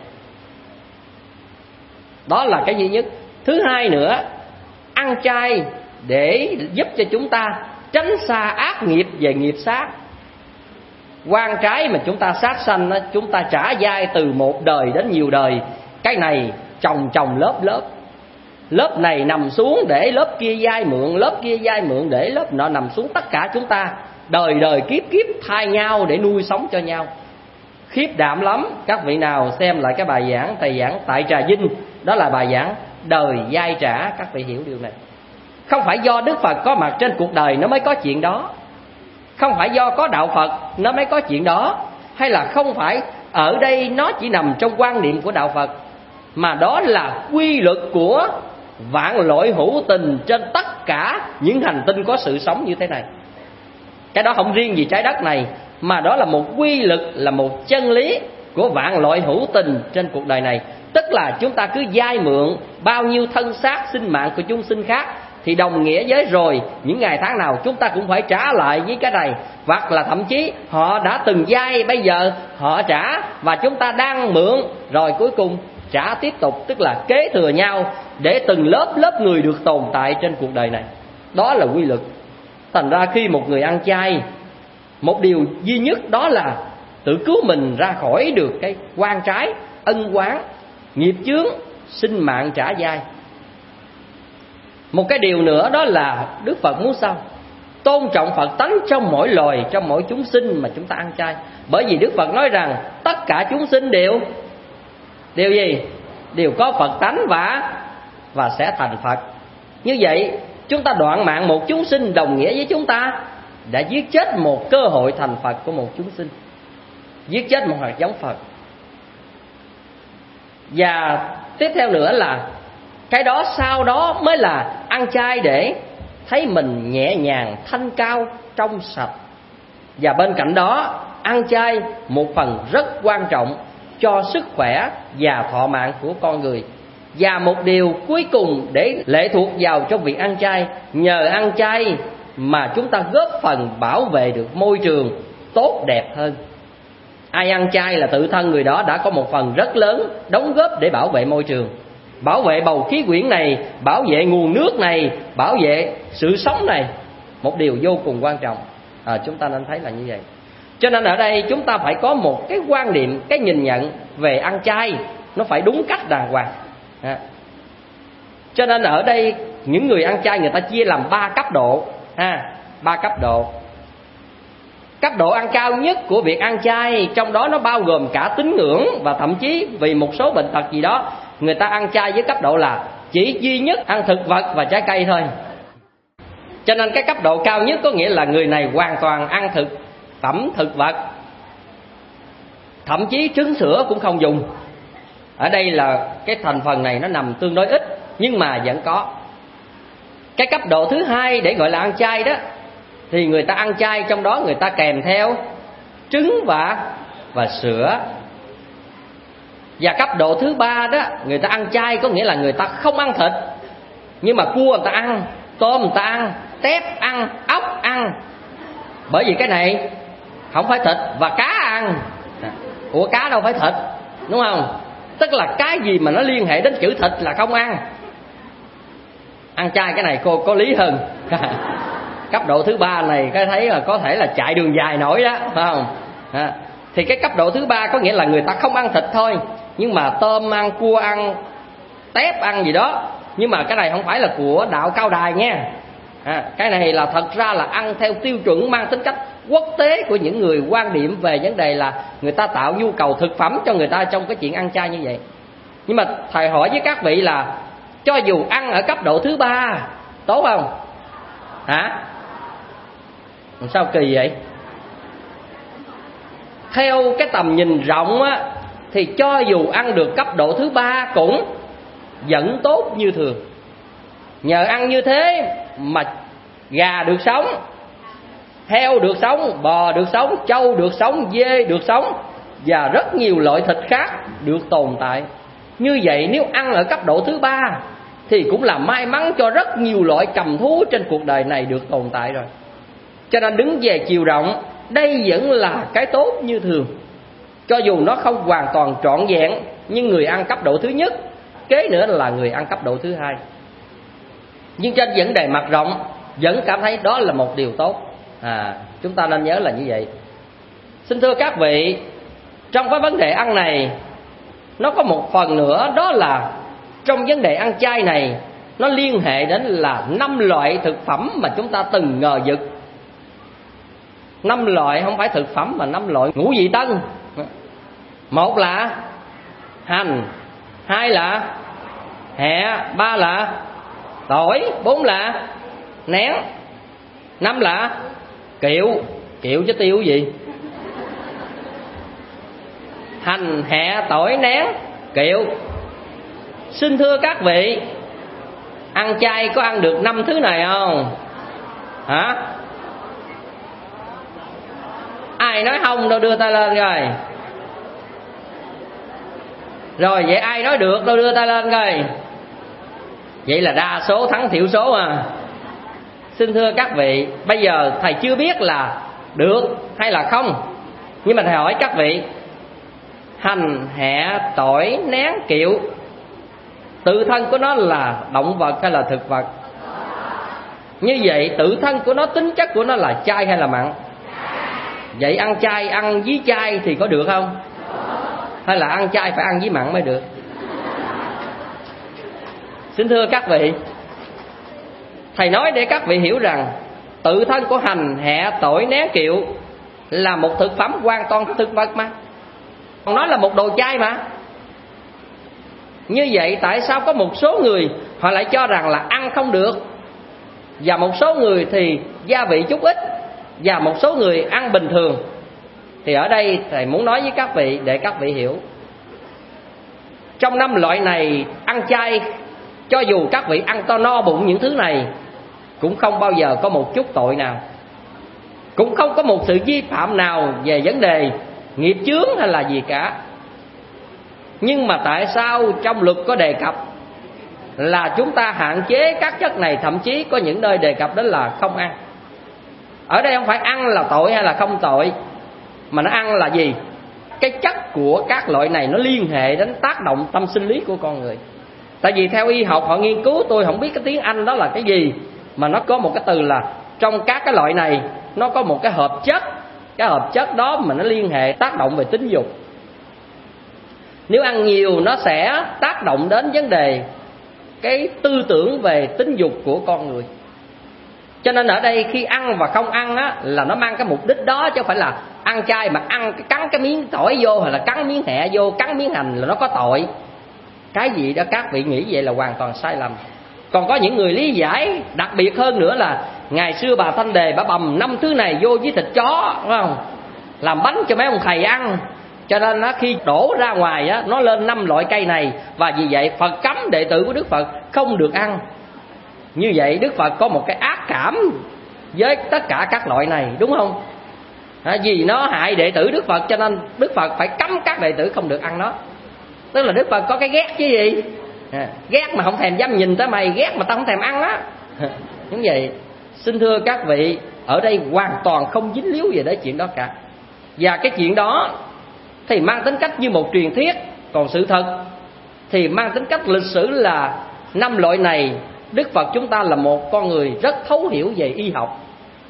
Đó là cái duy nhất. Thứ hai nữa, ăn chay để giúp cho chúng ta tránh xa ác nghiệp về nghiệp sát. Quan trái mà chúng ta sát sanh, chúng ta trả dai từ một đời đến nhiều đời. Cái này chồng chồng lớp lớp. lớp này nằm xuống để lớp kia vay mượn, lớp kia vay mượn để lớp nọ nằm xuống. Tất cả chúng ta đời đời kiếp kiếp thay nhau để nuôi sống cho nhau. Khiếp đảm lắm. Các vị nào xem lại cái bài giảng thầy giảng tại Trà Vinh, đó là bài giảng đời vay trả. Các vị hiểu điều này. Không phải do Đức Phật có mặt trên cuộc đời nó mới có chuyện đó, không phải do có đạo Phật nó mới có chuyện đó, hay là không phải ở đây nó chỉ nằm trong quan niệm của đạo Phật, mà đó là quy luật của vạn loại hữu tình trên tất cả những hành tinh có sự sống như thế này. Cái đó không riêng gì trái đất này, mà đó là một quy luật, là một chân lý của vạn loại hữu tình trên cuộc đời này. Tức là chúng ta cứ vay mượn bao nhiêu thân xác sinh mạng của chúng sinh khác, thì đồng nghĩa với rồi những ngày tháng nào chúng ta cũng phải trả lại với cái này. Hoặc là thậm chí họ đã từng vay, bây giờ họ trả và chúng ta đang mượn, rồi cuối cùng trả tiếp tục. Tức là kế thừa nhau để từng lớp lớp người được tồn tại trên cuộc đời này. Đó là quy luật. Thành ra khi một người ăn chay, một điều duy nhất đó là tự cứu mình ra khỏi được cái oan trái, ân oán, nghiệp chướng, sinh mạng trả vay. Một cái điều nữa đó là Đức Phật muốn sao? Tôn trọng Phật tánh trong mỗi loài, trong mỗi chúng sinh mà chúng ta ăn chay. Bởi vì Đức Phật nói rằng tất cả chúng sinh đều Đều gì? Đều có Phật tánh và Và sẽ thành Phật. Như vậy chúng ta đoạn mạng một chúng sinh đồng nghĩa với chúng ta đã giết chết một cơ hội thành Phật của một chúng sinh, giết chết một hạt giống Phật. Và tiếp theo nữa là cái đó sau đó mới là ăn chay để thấy mình nhẹ nhàng, thanh cao, trong sạch. Và bên cạnh đó, ăn chay một phần rất quan trọng cho sức khỏe và thọ mạng của con người. Và một điều cuối cùng để lệ thuộc vào trong việc ăn chay, nhờ ăn chay mà chúng ta góp phần bảo vệ được môi trường tốt đẹp hơn. Ai ăn chay là tự thân người đó đã có một phần rất lớn đóng góp để bảo vệ môi trường, bảo vệ bầu khí quyển này, bảo vệ nguồn nước này, bảo vệ sự sống này. Một điều vô cùng quan trọng. à, Chúng ta nên thấy là như vậy. Cho nên ở đây chúng ta phải có một cái quan niệm, cái nhìn nhận về ăn chay nó phải đúng cách đàng hoàng. à. Cho nên ở đây những người ăn chay người ta chia làm ba cấp độ. ha, Ba cấp độ. Cấp độ ăn cao nhất của việc ăn chay, trong đó nó bao gồm cả tín ngưỡng, và thậm chí vì một số bệnh tật gì đó, người ta ăn chay với cấp độ là chỉ duy nhất ăn thực vật và trái cây thôi. Cho nên cái cấp độ cao nhất có nghĩa là người này hoàn toàn ăn thực phẩm thực vật, thậm chí trứng sữa cũng không dùng. Ở đây là cái thành phần này nó nằm tương đối ít, nhưng mà vẫn có. Cái cấp độ thứ hai để gọi là ăn chay đó, thì người ta ăn chay trong đó người ta kèm theo trứng và và sữa. Và cấp độ thứ ba đó, người ta ăn chay có nghĩa là người ta không ăn thịt, nhưng mà cua người ta ăn, tôm người ta ăn, tép ăn, ốc ăn. Bởi vì cái này không phải thịt, và cá ăn. Ủa cá đâu phải thịt, đúng không? Tức là cái gì mà nó liên hệ đến chữ thịt là không ăn. Ăn chay cái này cô có lý hơn. Cấp độ thứ ba này cái thấy là có thể là chạy đường dài nổi đó, phải không? À, thì cái cấp độ thứ ba có nghĩa là người ta không ăn thịt thôi, nhưng mà tôm ăn, cua ăn, tép ăn gì đó. Nhưng mà cái này không phải là của đạo Cao Đài nha. à, Cái này là thật ra là ăn theo tiêu chuẩn mang tính cách quốc tế của những người quan điểm về vấn đề là người ta tạo nhu cầu thực phẩm cho người ta trong cái chuyện ăn chay như vậy. Nhưng mà thầy hỏi với các vị là cho dù ăn ở cấp độ thứ ba tốt không? Hả? Sao kỳ vậy? Theo cái tầm nhìn rộng á, thì cho dù ăn được cấp độ thứ ba cũng vẫn tốt như thường. Nhờ ăn như thế mà gà được sống, heo được sống, bò được sống, trâu được sống, dê được sống, và rất nhiều loại thịt khác được tồn tại. Như vậy nếu ăn ở cấp độ thứ ba thì cũng là may mắn cho rất nhiều loại cầm thú trên cuộc đời này được tồn tại rồi. Cho nên đứng về chiều rộng, đây vẫn là cái tốt như thường. Cho dù nó không hoàn toàn trọn vẹn, nhưng người ăn cấp độ thứ nhất, kế nữa là người ăn cấp độ thứ hai. Nhưng trên vấn đề mặt rộng vẫn cảm thấy đó là một điều tốt. à, Chúng ta nên nhớ là như vậy. Xin thưa các vị, trong cái vấn đề ăn này, nó có một phần nữa, đó là trong vấn đề ăn chay này, nó liên hệ đến là năm loại thực phẩm mà chúng ta từng ngờ vực. Năm loại không phải thực phẩm mà năm loại ngũ vị tân. Một là hành, hai là hẹ, ba là tỏi, bốn là nén, năm là kiệu. Kiệu chứ tiêu gì? Hành, hẹ, tỏi, nén, kiệu. Xin thưa các vị, ăn chay có ăn được năm thứ này không? Hả? Ai nói không đâu đưa tay lên rồi. Rồi vậy ai nói được đâu đưa tay lên rồi. Vậy là đa số thắng thiểu số à. Xin thưa các vị, bây giờ thầy chưa biết là được hay là không, nhưng mà thầy hỏi các vị, hành, hẹ, tỏi, nén, kiệu, tự thân của nó là động vật hay là thực vật? Như vậy tự thân của nó, tính chất của nó là chay hay là mặn? Vậy ăn chay, ăn với chay thì có được không? Hay là ăn chay phải ăn với mặn mới được? Xin thưa các vị, thầy nói để các vị hiểu rằng tự thân của hành, hẹ, tỏi, nén, kiệu là một thực phẩm hoàn toàn thực vật mà. Còn nó là một đồ chay mà. Như vậy tại sao có một số người họ lại cho rằng là ăn không được, và một số người thì gia vị chút ít, và một số người ăn bình thường? Thì ở đây thầy muốn nói với các vị để các vị hiểu, trong năm loại này ăn chay, cho dù các vị ăn to no bụng những thứ này, cũng không bao giờ có một chút tội nào, cũng không có một sự vi phạm nào về vấn đề nghiệp chướng hay là gì cả. Nhưng mà tại sao trong luật có đề cập là chúng ta hạn chế các chất này, thậm chí có những nơi đề cập đến là không ăn? Ở đây không phải ăn là tội hay là không tội, mà nó ăn là gì? Cái chất của các loại này nó liên hệ đến tác động tâm sinh lý của con người. Tại vì theo y học họ nghiên cứu, tôi không biết cái tiếng Anh đó là cái gì, mà nó có một cái từ là trong các cái loại này nó có một cái hợp chất. Cái hợp chất đó mà nó liên hệ tác động về tính dục. Nếu ăn nhiều nó sẽ tác động đến vấn đề cái tư tưởng về tính dục của con người. Cho nên ở đây khi ăn và không ăn á, là nó mang cái mục đích đó, chứ không phải là ăn chay mà ăn cắn cái miếng tỏi vô, hay là cắn miếng hẹ vô, cắn miếng hành là nó có tội. Cái gì đó các vị nghĩ vậy là hoàn toàn sai lầm. Còn có những người lý giải đặc biệt hơn nữa là ngày xưa bà Thanh Đề bà bầm năm thứ này vô với thịt chó, đúng không? Làm bánh cho mấy ông thầy ăn. Cho nên á, khi đổ ra ngoài á, nó lên năm loại cây này, và vì vậy Phật cấm đệ tử của Đức Phật không được ăn. Như vậy Đức Phật có một cái ác cảm với tất cả các loại này, đúng không? À, vì nó hại đệ tử Đức Phật cho nên Đức Phật phải cấm các đệ tử không được ăn nó. Tức là Đức Phật có cái ghét chứ gì? À, ghét mà không thèm dám nhìn tới mày, ghét mà tao không thèm ăn á. Như vậy xin thưa các vị, ở đây hoàn toàn không dính líu về đến chuyện đó cả. Và cái chuyện đó thì mang tính cách như một truyền thuyết, còn sự thật thì mang tính cách lịch sử là năm loại này Đức Phật chúng ta là một con người rất thấu hiểu về y học.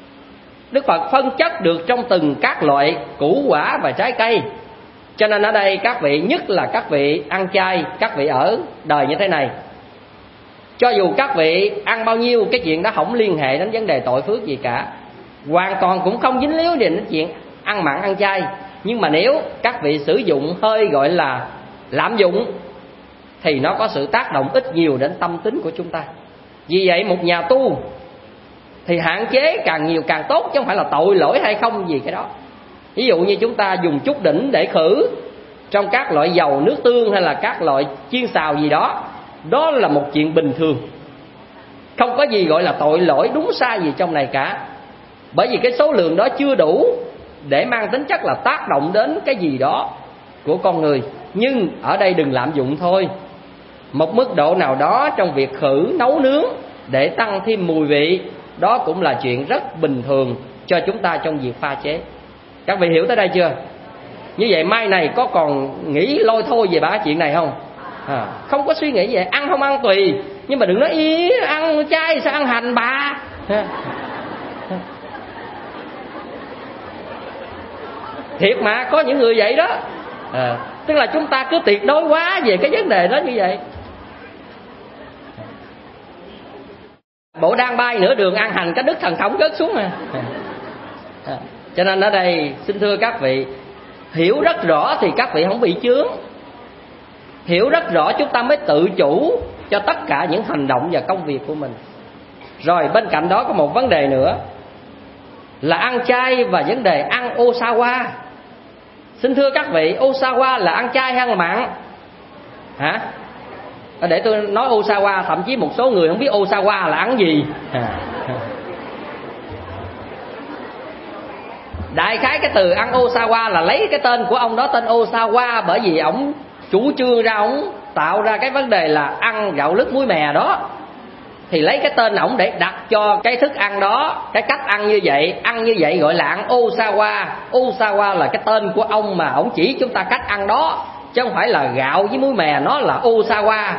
Đức Phật phân chất được trong từng các loại củ quả và trái cây. Cho nên ở đây các vị, nhất là các vị ăn chay, các vị ở đời như thế này, cho dù các vị ăn bao nhiêu, cái chuyện đó không liên hệ đến vấn đề tội phước gì cả, hoàn toàn cũng không dính líu đến chuyện ăn mặn ăn chay. Nhưng mà nếu các vị sử dụng hơi gọi là lạm dụng thì nó có sự tác động ít nhiều đến tâm tính của chúng ta. Vì vậy một nhà tu thì hạn chế càng nhiều càng tốt, chứ không phải là tội lỗi hay không gì cái đó. Ví dụ như chúng ta dùng chút đỉnh để khử trong các loại dầu, nước tương hay là các loại chiên xào gì đó, đó là một chuyện bình thường, không có gì gọi là tội lỗi đúng sai gì trong này cả. Bởi vì cái số lượng đó chưa đủ để mang tính chất là tác động đến cái gì đó của con người. Nhưng ở đây đừng lạm dụng thôi. Một mức độ nào đó trong việc khử, nấu nướng để tăng thêm mùi vị, đó cũng là chuyện rất bình thường cho chúng ta trong việc pha chế. Các vị hiểu tới đây chưa? Như vậy mai này có còn nghĩ lôi thôi về ba chuyện này không? À, không có suy nghĩ vậy. Ăn không ăn tùy, nhưng mà đừng nói ý ăn chay sao ăn hành bà. Thiệt mà có những người vậy đó. À, tức là chúng ta cứ tuyệt đối quá về cái vấn đề đó như vậy. bộ đang bay nửa đường ăn hành cái đức thần thống rớt xuống à. À, cho nên ở đây xin thưa các vị, hiểu rất rõ thì các vị không bị chướng. Hiểu rất rõ chúng ta mới tự chủ cho tất cả những hành động và công việc của mình. Rồi bên cạnh đó có một vấn đề nữa là ăn chay và vấn đề ăn osawa. Xin thưa các vị, osawa là ăn chay hay ăn mặn? Hả? Để tôi nói osawa, thậm chí một số người không biết osawa là ăn gì. À. Đại khái cái từ ăn osawa là lấy cái tên của ông đó tên Osawa, bởi vì ổng chủ trương ra, ổng tạo ra cái vấn đề là ăn gạo lứt muối mè đó, thì lấy cái tên ổng để đặt cho cái thức ăn đó, cái cách ăn như vậy. Ăn như vậy gọi là ăn osawa. Osawa là cái tên của ông mà ổng chỉ chúng ta cách ăn đó, chứ không phải là gạo với muối mè nó là osawa.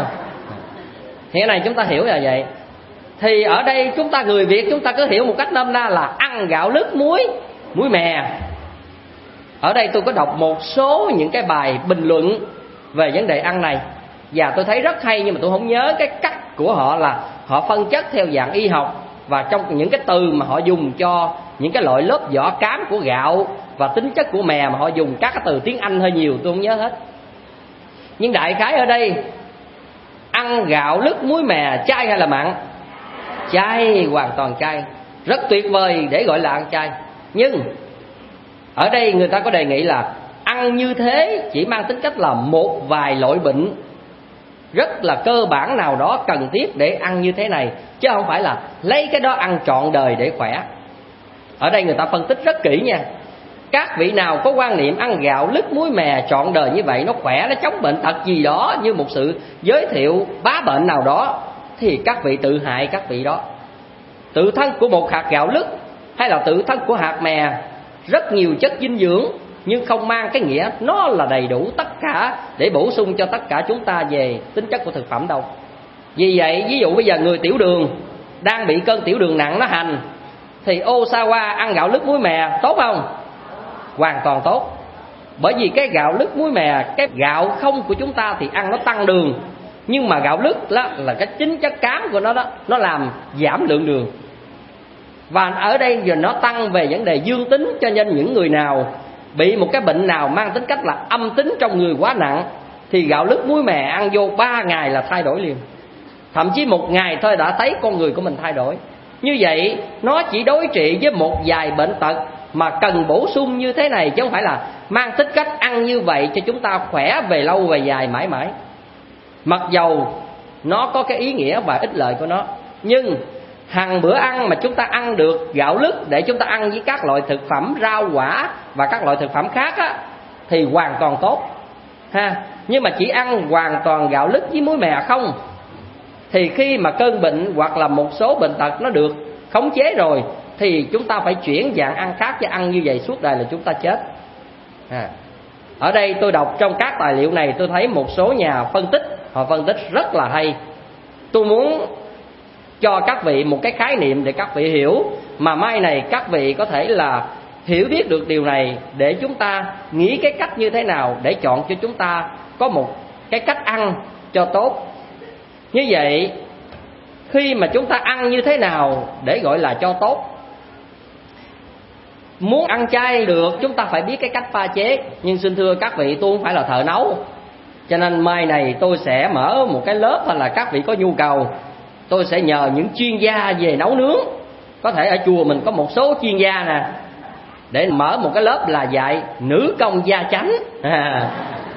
Hiện nay chúng ta hiểu là vậy. Thì ở đây chúng ta người Việt chúng ta cứ hiểu một cách nôm na là ăn gạo lứt muối muối mè. Ở đây tôi có đọc một số những cái bài bình luận về vấn đề ăn này, và tôi thấy rất hay, nhưng mà tôi không nhớ cái cách của họ, là họ phân chất theo dạng y học, và trong những cái từ mà họ dùng cho những cái loại lớp vỏ cám của gạo và tính chất của mè mà họ dùng các cái từ tiếng Anh hơi nhiều, tôi không nhớ hết. Nhưng đại khái ở đây, ăn gạo lứt muối mè chay hay là mặn? Chay, hoàn toàn chay, rất tuyệt vời để gọi là ăn chay. Nhưng ở đây người ta có đề nghị là ăn như thế chỉ mang tính cách là một vài loại bệnh rất là cơ bản nào đó cần thiết để ăn như thế này, chứ không phải là lấy cái đó ăn trọn đời để khỏe. Ở đây người ta phân tích rất kỹ nha. Các vị nào có quan niệm ăn gạo lứt muối mè trọn đời như vậy nó khỏe, nó chống bệnh tật gì đó, như một sự giới thiệu bá bệnh nào đó, thì các vị tự hại các vị đó. Tự thân của một hạt gạo lứt hay là tự thân của hạt mè rất nhiều chất dinh dưỡng, nhưng không mang cái nghĩa nó là đầy đủ tất cả để bổ sung cho tất cả chúng ta về tính chất của thực phẩm đâu. Vì vậy, ví dụ bây giờ người tiểu đường đang bị cơn tiểu đường nặng nó hành, thì osawa ăn gạo lứt muối mè tốt không? Hoàn toàn tốt. Bởi vì cái gạo lứt muối mè, cái gạo không của chúng ta thì ăn nó tăng đường, nhưng mà gạo lứt đó là cái chính chất cám của nó đó, nó làm giảm lượng đường. Và ở đây giờ nó tăng về vấn đề dương tính, cho nên những người nào bị một cái bệnh nào mang tính cách là âm tính trong người quá nặng, thì gạo lứt muối mè ăn vô ba ngày là thay đổi liền. Thậm chí một ngày thôi đã thấy con người của mình thay đổi. Như vậy nó chỉ đối trị với một vài bệnh tật mà cần bổ sung như thế này, chứ không phải là mang tính cách ăn như vậy cho chúng ta khỏe về lâu về dài mãi mãi. Mặc dầu nó có cái ý nghĩa và ích lợi của nó, nhưng hàng bữa ăn mà chúng ta ăn được gạo lứt để chúng ta ăn với các loại thực phẩm rau quả và các loại thực phẩm khác á, thì hoàn toàn tốt ha. Nhưng mà chỉ ăn hoàn toàn gạo lứt với muối mè không, thì khi mà cơn bệnh hoặc là một số bệnh tật nó được khống chế rồi, thì chúng ta phải chuyển dạng ăn khác, chứ ăn như vậy suốt đời là chúng ta chết à. Ở đây tôi đọc trong các tài liệu này, tôi thấy một số nhà phân tích họ phân tích rất là hay. Tôi muốn cho các vị một cái khái niệm để các vị hiểu, mà mai này các vị có thể là hiểu biết được điều này, để chúng ta nghĩ cái cách như thế nào để chọn cho chúng ta có một cái cách ăn cho tốt. Như vậy khi mà chúng ta ăn như thế nào để gọi là cho tốt? Muốn ăn chay được chúng ta phải biết cái cách pha chế. Nhưng xin thưa các vị, tôi không phải là thợ nấu, cho nên mai này tôi sẽ mở một cái lớp, hay là các vị có nhu cầu tôi sẽ nhờ những chuyên gia về nấu nướng. Có thể ở chùa mình có một số chuyên gia nè, để mở một cái lớp là dạy nữ công gia chánh à.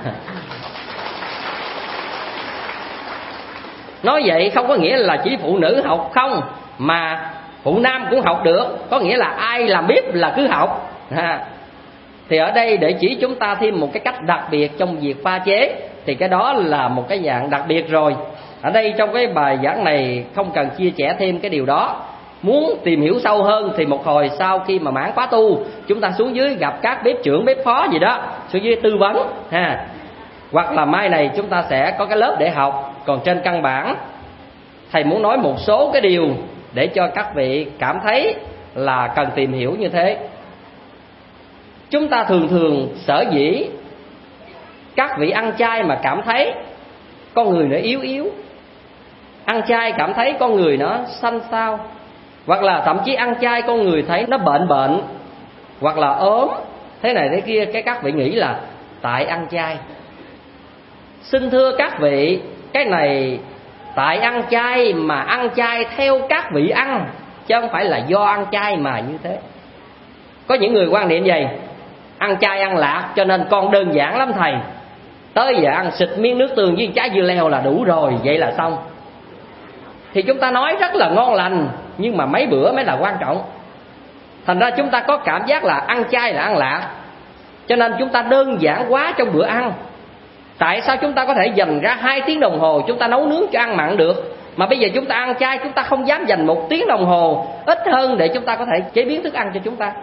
Nói vậy không có nghĩa là chỉ phụ nữ học không, mà phụ nam cũng học được. Có nghĩa là ai làm bếp là cứ học à. Thì ở đây để chỉ chúng ta thêm một cái cách đặc biệt trong việc pha chế, thì cái đó là một cái dạng đặc biệt rồi. Ở đây trong cái bài giảng này không cần chia sẻ thêm cái điều đó. Muốn tìm hiểu sâu hơn thì một hồi sau khi mà mãn khóa tu, chúng ta xuống dưới gặp các bếp trưởng, bếp phó gì đó, xuống dưới tư vấn ha. Hoặc là mai này chúng ta sẽ có cái lớp để học. Còn trên căn bản, thầy muốn nói một số cái điều để cho các vị cảm thấy là cần tìm hiểu như thế. Chúng ta thường thường sở dĩ các vị ăn chay mà cảm thấy con người nó yếu yếu, ăn chay cảm thấy con người nó xanh xao, hoặc là thậm chí ăn chay con người thấy nó bệnh bệnh, hoặc là ốm thế này thế kia. Cái các vị nghĩ là tại ăn chay. Xin thưa các vị, cái này tại ăn chay mà ăn chay theo các vị ăn, chứ không phải là do ăn chay mà như thế. Có những người quan niệm vậy, ăn chay ăn lạc cho nên con đơn giản lắm thầy, tới giờ ăn xịt miếng nước tương với trái dưa leo là đủ rồi, vậy là xong. Thì chúng ta nói rất là ngon lành, nhưng mà mấy bữa mới là quan trọng. Thành ra chúng ta có cảm giác là ăn chay là ăn lạc, cho nên chúng ta đơn giản quá trong bữa ăn. Tại sao chúng ta có thể dành ra hai tiếng đồng hồ chúng ta nấu nướng cho ăn mặn được, mà bây giờ chúng ta ăn chay chúng ta không dám dành một tiếng đồng hồ ít hơn để chúng ta có thể chế biến thức ăn cho chúng ta?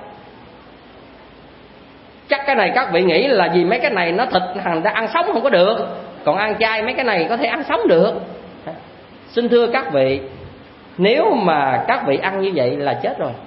Chắc cái này các vị nghĩ là vì mấy cái này nó thịt thành ra ăn sống không có được, còn ăn chay mấy cái này có thể ăn sống được. Xin thưa các vị, nếu mà các vị ăn như vậy là chết rồi.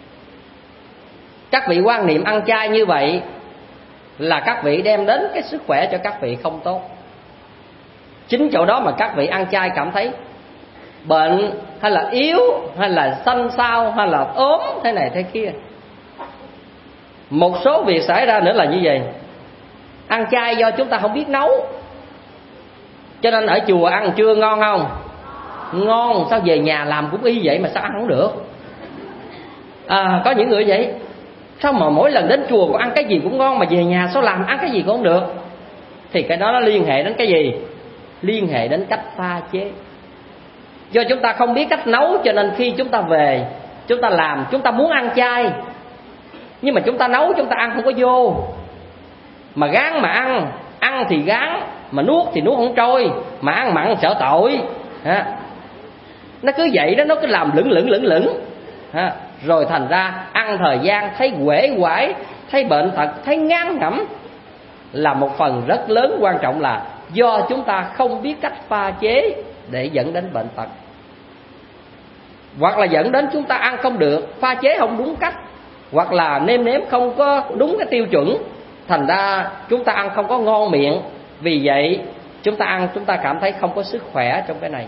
Các vị quan niệm ăn chay như vậy là các vị đem đến cái sức khỏe cho các vị không tốt. Chính chỗ đó mà các vị ăn chay cảm thấy bệnh, hay là yếu, hay là xanh xao, hay là ốm thế này thế kia. Một số việc xảy ra nữa là như vậy. Ăn chay do chúng ta không biết nấu, cho nên ở chùa ăn trưa ngon không? Ngon. Sao về nhà làm cũng y vậy mà sao ăn không được? À, có những người vậy. Sao mà mỗi lần đến chùa còn ăn cái gì cũng ngon, mà về nhà sao làm ăn cái gì cũng không được? Thì cái đó nó liên hệ đến cái gì? Liên hệ đến cách pha chế. Do chúng ta không biết cách nấu, cho nên khi chúng ta về, chúng ta làm, chúng ta muốn ăn chay, nhưng mà chúng ta nấu chúng ta ăn không có vô. Mà gán mà ăn, ăn thì gán, mà nuốt thì nuốt không trôi, mà ăn mặn sợ tội. Ha. Nó cứ vậy đó, nó cứ làm lửng lửng lửng lửng. Ha. Rồi thành ra ăn thời gian thấy uể oải, thấy bệnh tật, thấy ngán ngẩm. Là một phần rất lớn quan trọng là do chúng ta không biết cách pha chế để dẫn đến bệnh tật. Hoặc là dẫn đến chúng ta ăn không được, pha chế không đúng cách, hoặc là nêm nếm không có đúng cái tiêu chuẩn, thành ra chúng ta ăn không có ngon miệng. Vì vậy chúng ta ăn chúng ta cảm thấy không có sức khỏe trong cái này.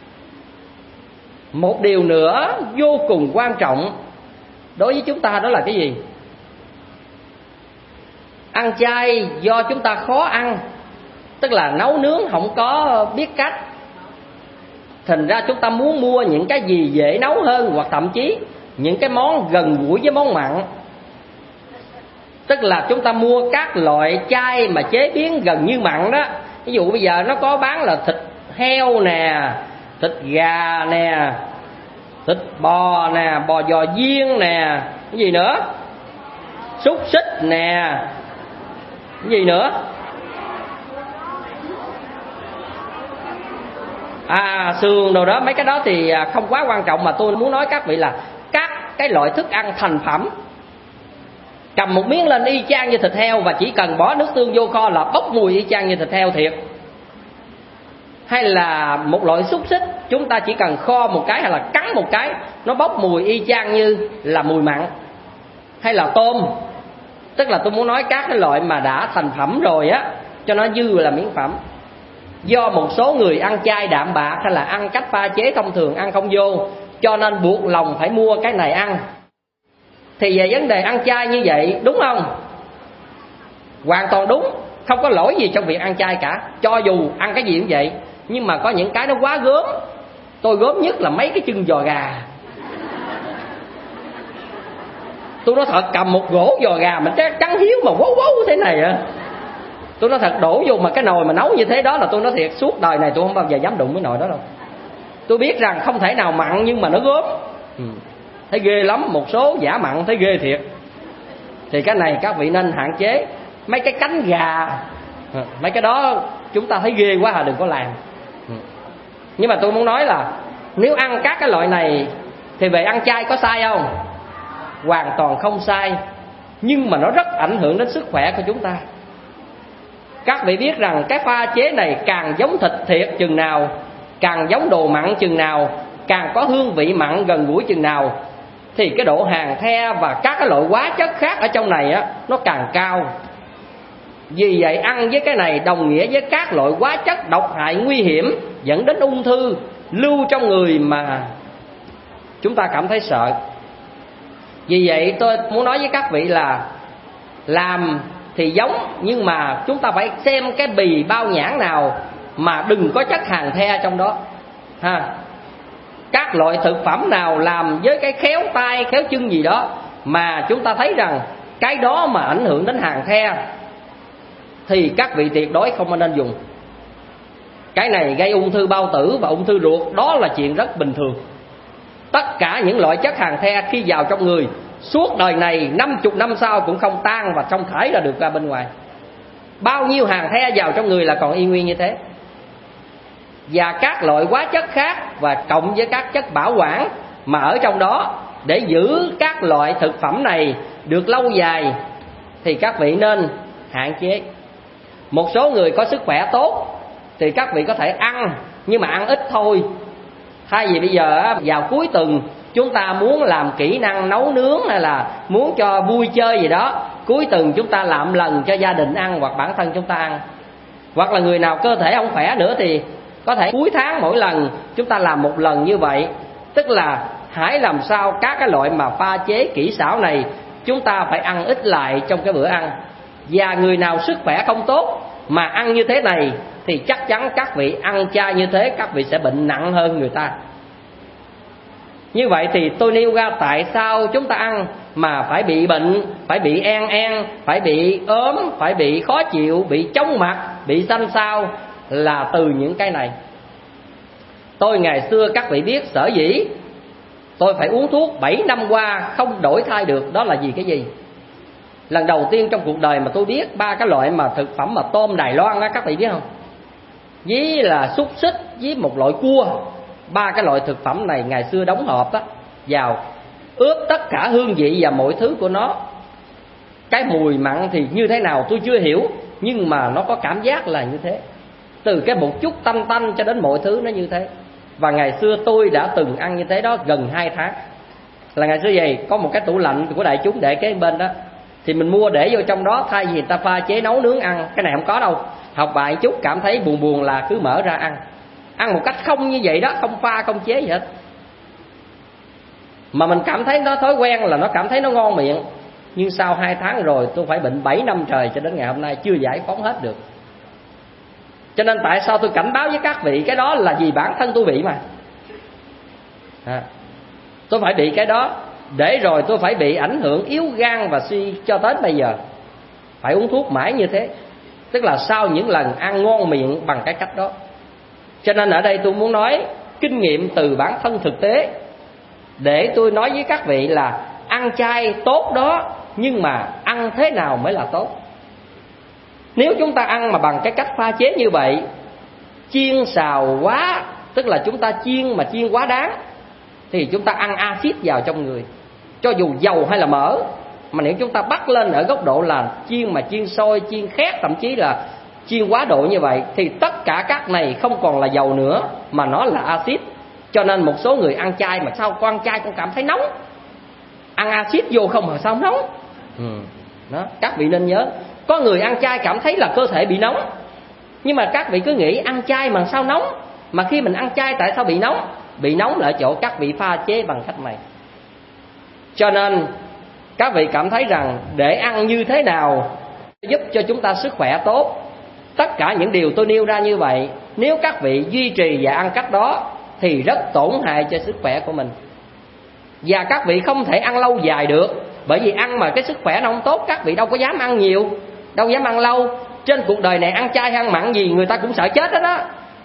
Một điều nữa vô cùng quan trọng đối với chúng ta đó là cái gì? Ăn chay do chúng ta khó ăn, tức là nấu nướng không có biết cách, thành ra chúng ta muốn mua những cái gì dễ nấu hơn, hoặc thậm chí những cái món gần gũi với món mặn. Tức là chúng ta mua các loại chay mà chế biến gần như mặn đó. Ví dụ bây giờ nó có bán là thịt heo nè, thịt gà nè, thịt bò nè, bò giò viên nè, cái gì nữa, xúc xích nè, cái gì nữa, à sườn đồ đó. Mấy cái đó thì không quá quan trọng, mà tôi muốn nói các vị là các cái loại thức ăn thành phẩm. Cầm một miếng lên y chang như thịt heo, và chỉ cần bỏ nước tương vô kho là bốc mùi y chang như thịt heo thiệt. Hay là một loại xúc xích, chúng ta chỉ cần kho một cái hay là cắn một cái, nó bốc mùi y chang như là mùi mặn. Hay là tôm, tức là tôi muốn nói các cái loại mà đã thành phẩm rồi á, cho nó dư là miếng phẩm. Do một số người ăn chay đạm bạc hay là ăn cách pha chế thông thường ăn không vô, cho nên buộc lòng phải mua cái này ăn. Thì về vấn đề ăn chay như vậy đúng không? Hoàn toàn đúng, không có lỗi gì trong việc ăn chay cả, cho dù ăn cái gì cũng vậy. Nhưng mà có những cái nó quá gớm. Tôi gớm nhất là mấy cái chân giò gà. Tôi nói thật, cầm một gỗ giò gà mà trắng hiếu mà quấu quấu thế này à. Tôi nói thật, đổ vô mà cái nồi mà nấu như thế đó là tôi nói thiệt, suốt đời này tôi không bao giờ dám đụng cái nồi đó đâu. Tôi biết rằng không thể nào mặn nhưng mà nó gớm. ừ. Thấy ghê lắm, một số giả mặn thấy ghê thiệt. Thì cái này các vị nên hạn chế. Mấy cái cánh gà, mấy cái đó chúng ta thấy ghê quá à, đừng có làm. Nhưng mà tôi muốn nói là nếu ăn các cái loại này thì về ăn chay có sai không? Hoàn toàn không sai. Nhưng mà nó rất ảnh hưởng đến sức khỏe của chúng ta. Các vị biết rằng cái pha chế này càng giống thịt thiệt chừng nào, càng giống đồ mặn chừng nào, càng có hương vị mặn gần gũi chừng nào, thì cái độ hàn the và các cái loại hóa chất khác ở trong này á, nó càng cao. Vì vậy ăn với cái này đồng nghĩa với các loại hóa chất độc hại nguy hiểm, dẫn đến ung thư, lưu trong người mà chúng ta cảm thấy sợ. Vì vậy tôi muốn nói với các vị là làm thì giống, nhưng mà chúng ta phải xem cái bì bao nhãn nào mà đừng có chất hàng the trong đó ha. Các loại thực phẩm nào làm với cái khéo tay khéo chân gì đó mà chúng ta thấy rằng cái đó mà ảnh hưởng đến hàng the thì các vị tuyệt đối không nên dùng. Cái này gây ung thư bao tử và ung thư ruột, đó là chuyện rất bình thường. Tất cả những loại chất hàng the khi vào trong người, suốt đời này năm mươi năm sau cũng không tan và không thải ra được ra bên ngoài. Bao nhiêu hàng the vào trong người là còn y nguyên như thế. Và các loại hóa chất khác và cộng với các chất bảo quản mà ở trong đó để giữ các loại thực phẩm này được lâu dài thì các vị nên hạn chế. Một số người có sức khỏe tốt thì các vị có thể ăn, nhưng mà ăn ít thôi. Thay vì bây giờ vào cuối tuần chúng ta muốn làm kỹ năng nấu nướng hay là muốn cho vui chơi gì đó, cuối tuần chúng ta làm lần cho gia đình ăn hoặc bản thân chúng ta ăn. Hoặc là người nào cơ thể không khỏe nữa thì có thể cuối tháng mỗi lần chúng ta làm một lần như vậy. Tức là hãy làm sao các cái loại mà pha chế kỹ xảo này chúng ta phải ăn ít lại trong cái bữa ăn. Và người nào sức khỏe không tốt mà ăn như thế này thì chắc chắn các vị ăn chay như thế các vị sẽ bệnh nặng hơn người ta. Như vậy thì tôi nêu ra tại sao chúng ta ăn mà phải bị bệnh, phải bị en en, phải bị ốm, phải bị khó chịu, bị chóng mặt, bị xanh xao, là từ những cái này. Tôi ngày xưa các vị biết sở dĩ tôi phải uống thuốc bảy năm qua không đổi thay được, đó là vì cái gì? Lần đầu tiên trong cuộc đời mà tôi biết ba cái loại mà thực phẩm mà tôm Đài Loan á, các vị biết không? Với là xúc xích, với một loại cua. Ba cái loại thực phẩm này ngày xưa đóng hộp á, vào ướp tất cả hương vị và mọi thứ của nó. Cái mùi mặn thì như thế nào tôi chưa hiểu, nhưng mà nó có cảm giác là như thế. Từ cái một chút tanh tanh cho đến mọi thứ nó như thế. Và ngày xưa tôi đã từng ăn như thế đó gần hai tháng. Là ngày xưa vậy, có một cái tủ lạnh của đại chúng để kế bên đó, thì mình mua để vô trong đó, thay vì người ta pha chế nấu nướng ăn. Cái này không có đâu. Học bài chút cảm thấy buồn buồn là cứ mở ra ăn. Ăn một cách không như vậy đó, không pha không chế gì hết. Mà mình cảm thấy nó thói quen là nó cảm thấy nó ngon miệng. Nhưng sau hai tháng rồi tôi phải bệnh bảy năm trời cho đến ngày hôm nay chưa giải phóng hết được. Cho nên tại sao tôi cảnh báo với các vị cái đó là vì bản thân tôi bị mà à, tôi phải bị cái đó, để rồi tôi phải bị ảnh hưởng yếu gan và suy cho tới bây giờ. Phải uống thuốc mãi như thế. Tức là sau những lần ăn ngon miệng bằng cái cách đó. Cho nên ở đây tôi muốn nói kinh nghiệm từ bản thân thực tế, để tôi nói với các vị là ăn chay tốt đó, nhưng mà ăn thế nào mới là tốt. Nếu chúng ta ăn mà bằng cái cách pha chế như vậy, chiên xào quá, tức là chúng ta chiên mà chiên quá đáng, thì chúng ta ăn axit vào trong người. Cho dù dầu hay là mỡ, mà nếu chúng ta bắt lên ở góc độ là chiên mà chiên sôi, chiên khét, thậm chí là chiên quá độ như vậy, thì tất cả các này không còn là dầu nữa, mà nó là axit. Cho nên một số người ăn chay mà sao con ăn chay con cảm thấy nóng, ăn axit vô không mà sao nóng. ừ. Đó, các vị nên nhớ. Có người ăn chay cảm thấy là cơ thể bị nóng, nhưng mà các vị cứ nghĩ ăn chay mà sao nóng. Mà khi mình ăn chay tại sao bị nóng? Bị nóng là ở chỗ các vị pha chế bằng cách này. Cho nên các vị cảm thấy rằng để ăn như thế nào giúp cho chúng ta sức khỏe tốt. Tất cả những điều tôi nêu ra như vậy, nếu các vị duy trì và ăn cách đó thì rất tổn hại cho sức khỏe của mình. Và các vị không thể ăn lâu dài được. Bởi vì ăn mà cái sức khỏe nó không tốt, các vị đâu có dám ăn nhiều, đâu dám ăn lâu. Trên cuộc đời này ăn chay hay ăn mặn gì người ta cũng sợ chết hết á.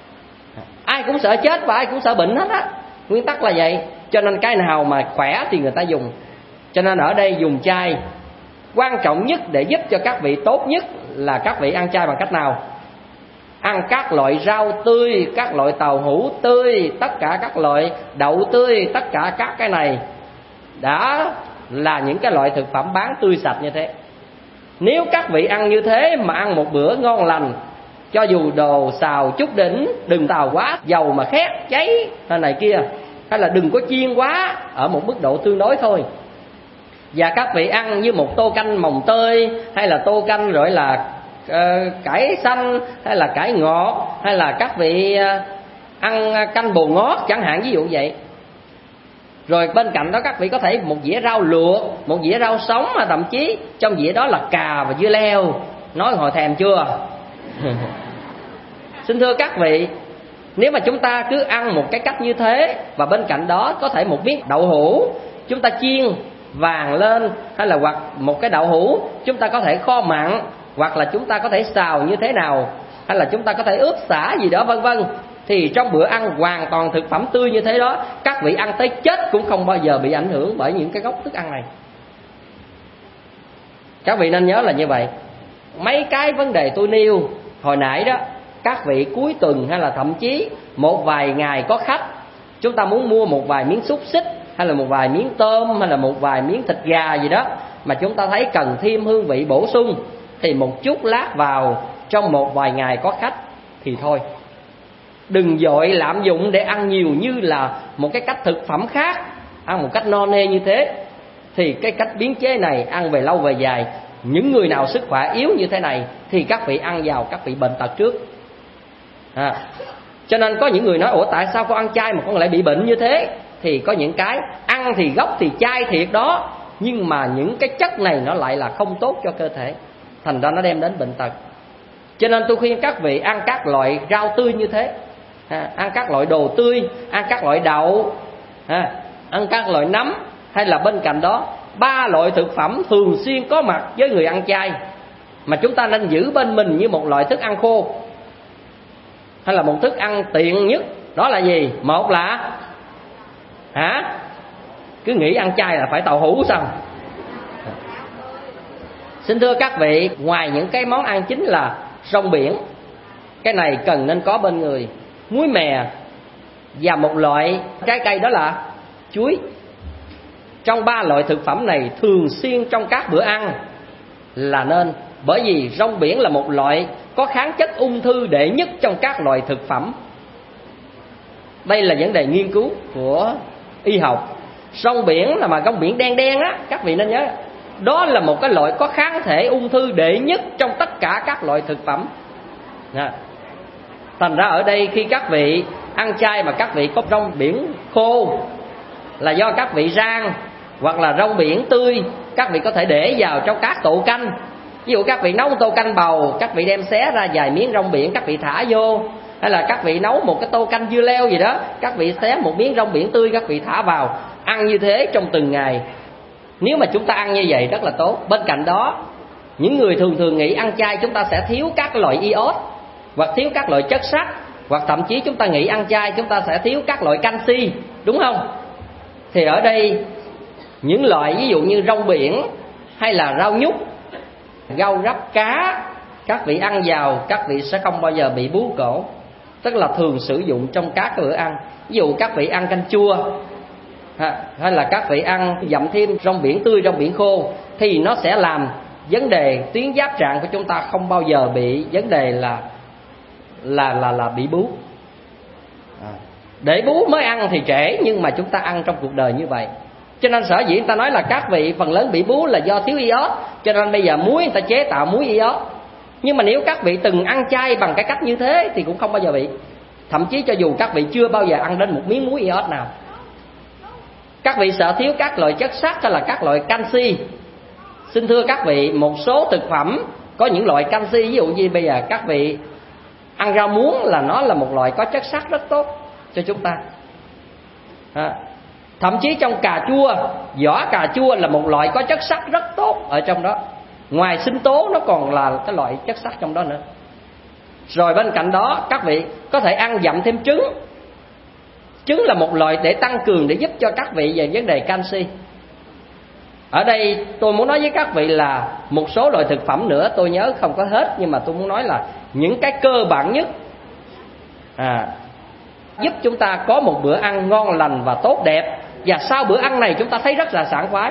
Ai cũng sợ chết và ai cũng sợ bệnh hết á. Nguyên tắc là vậy. Cho nên cái nào mà khỏe thì người ta dùng. Cho nên ở đây dùng chay, quan trọng nhất để giúp cho các vị tốt nhất là các vị ăn chay bằng cách nào? Ăn các loại rau tươi, các loại tàu hũ tươi, tất cả các loại đậu tươi, tất cả các cái này đã là những cái loại thực phẩm bán tươi sạch như thế. Nếu các vị ăn như thế mà ăn một bữa ngon lành, cho dù đồ xào chút đỉnh, đừng tàu quá, dầu mà khét, cháy hay này kia, hay là đừng có chiên quá, ở một mức độ tương đối thôi. Và các vị ăn như một tô canh mồng tơi, hay là tô canh rồi là uh, cải xanh, hay là cải ngọt, hay là các vị uh, ăn canh bồ ngót chẳng hạn, ví dụ vậy. Rồi bên cạnh đó các vị có thể một dĩa rau luộc, một dĩa rau sống, mà thậm chí trong dĩa đó là cà và dưa leo. Nói hồi thèm chưa? Xin thưa các vị, nếu mà chúng ta cứ ăn một cái cách như thế, và bên cạnh đó có thể một miếng đậu hũ chúng ta chiên vàng lên, hay là hoặc một cái đậu hũ chúng ta có thể kho mặn, hoặc là chúng ta có thể xào như thế nào, hay là chúng ta có thể ướp sả gì đó vân vân, thì trong bữa ăn hoàn toàn thực phẩm tươi như thế đó, các vị ăn tới chết cũng không bao giờ bị ảnh hưởng bởi những cái gốc thức ăn này. Các vị nên nhớ là như vậy. Mấy cái vấn đề tôi nêu hồi nãy đó, các vị cuối tuần hay là thậm chí một vài ngày có khách, chúng ta muốn mua một vài miếng xúc xích, hay là một vài miếng tôm, hay là một vài miếng thịt gà gì đó, mà chúng ta thấy cần thêm hương vị bổ sung, thì một chút lát vào trong một vài ngày có khách thì thôi. Đừng vội lạm dụng để ăn nhiều như là một cái cách thực phẩm khác, ăn một cách no nê như thế. Thì cái cách biến chế này ăn về lâu về dài, những người nào sức khỏe yếu như thế này thì các vị ăn vào các vị bệnh tật trước. à. Cho nên có những người nói: ủa tại sao con ăn chay mà con lại bị bệnh như thế? Thì có những cái ăn thì gốc thì chay thiệt đó, nhưng mà những cái chất này nó lại là không tốt cho cơ thể, thành ra nó đem đến bệnh tật. Cho nên tôi khuyên các vị ăn các loại rau tươi như thế, à, ăn các loại đồ tươi, ăn các loại đậu, à, ăn các loại nấm, hay là bên cạnh đó ba loại thực phẩm thường xuyên có mặt với người ăn chay mà chúng ta nên giữ bên mình như một loại thức ăn khô, hay là một thức ăn tiện nhất. Đó là gì? Một là hả? Cứ nghĩ ăn chay là phải tàu hũ sao? Xin thưa các vị, ngoài những cái món ăn chính là rong biển, cái này cần nên có bên người, muối mè, và một loại trái cây đó là chuối. Trong ba loại thực phẩm này thường xuyên trong các bữa ăn là nên, bởi vì rong biển là một loại có kháng chất ung thư đệ nhất trong các loại thực phẩm. Đây là vấn đề nghiên cứu của y học. Rong biển là mà rong biển đen đen á, các vị nên nhớ, đó là một cái loại có kháng thể ung thư đệ nhất trong tất cả các loại thực phẩm. Thành ra ở đây khi các vị ăn chay mà các vị có rong biển khô là do các vị rang, hoặc là rong biển tươi các vị có thể để vào trong các tô canh. Ví dụ các vị nấu một tô canh bầu, các vị đem xé ra vài miếng rong biển các vị thả vô, hay là các vị nấu một cái tô canh dưa leo gì đó, các vị xé một miếng rong biển tươi các vị thả vào, ăn như thế trong từng ngày. Nếu mà chúng ta ăn như vậy rất là tốt. Bên cạnh đó, những người thường thường nghĩ ăn chay chúng ta sẽ thiếu các loại iốt, hoặc thiếu các loại chất sắt, hoặc thậm chí chúng ta nghĩ ăn chay chúng ta sẽ thiếu các loại canxi, đúng không? Thì ở đây những loại ví dụ như rong biển, hay là rau nhút, rau rắp cá, các vị ăn vào các vị sẽ không bao giờ bị bú cổ. Tức là thường sử dụng trong các bữa ăn. Ví dụ các vị ăn canh chua, hay là các vị ăn dặm thêm rong biển tươi, rong biển khô, thì nó sẽ làm vấn đề tuyến giáp trạng của chúng ta không bao giờ bị vấn đề là là là là bị bú. À, để bú mới ăn thì trễ, nhưng mà chúng ta ăn trong cuộc đời như vậy. Cho nên sở dĩ người ta nói là các vị phần lớn bị bú là do thiếu iốt, cho nên bây giờ muối người ta chế tạo muối iốt. Nhưng mà nếu các vị từng ăn chay bằng cái cách như thế thì cũng không bao giờ bị. Thậm chí cho dù các vị chưa bao giờ ăn đến một miếng muối iốt nào. Các vị sợ thiếu các loại chất sắt hay là các loại canxi. Xin thưa các vị, một số thực phẩm có những loại canxi, ví dụ như bây giờ các vị ăn rau muống là nó là một loại có chất sắt rất tốt cho chúng ta. À, thậm chí trong cà chua, vỏ cà chua là một loại có chất sắt rất tốt ở trong đó. Ngoài sinh tố nó còn là cái loại chất sắt trong đó nữa. Rồi bên cạnh đó các vị có thể ăn dặm thêm trứng. Trứng là một loại để tăng cường, để giúp cho các vị về vấn đề canxi. Ở đây tôi muốn nói với các vị là một số loại thực phẩm nữa tôi nhớ không có hết, nhưng mà tôi muốn nói là những cái cơ bản nhất à, giúp chúng ta có một bữa ăn ngon lành và tốt đẹp. Và sau bữa ăn này chúng ta thấy rất là sảng khoái.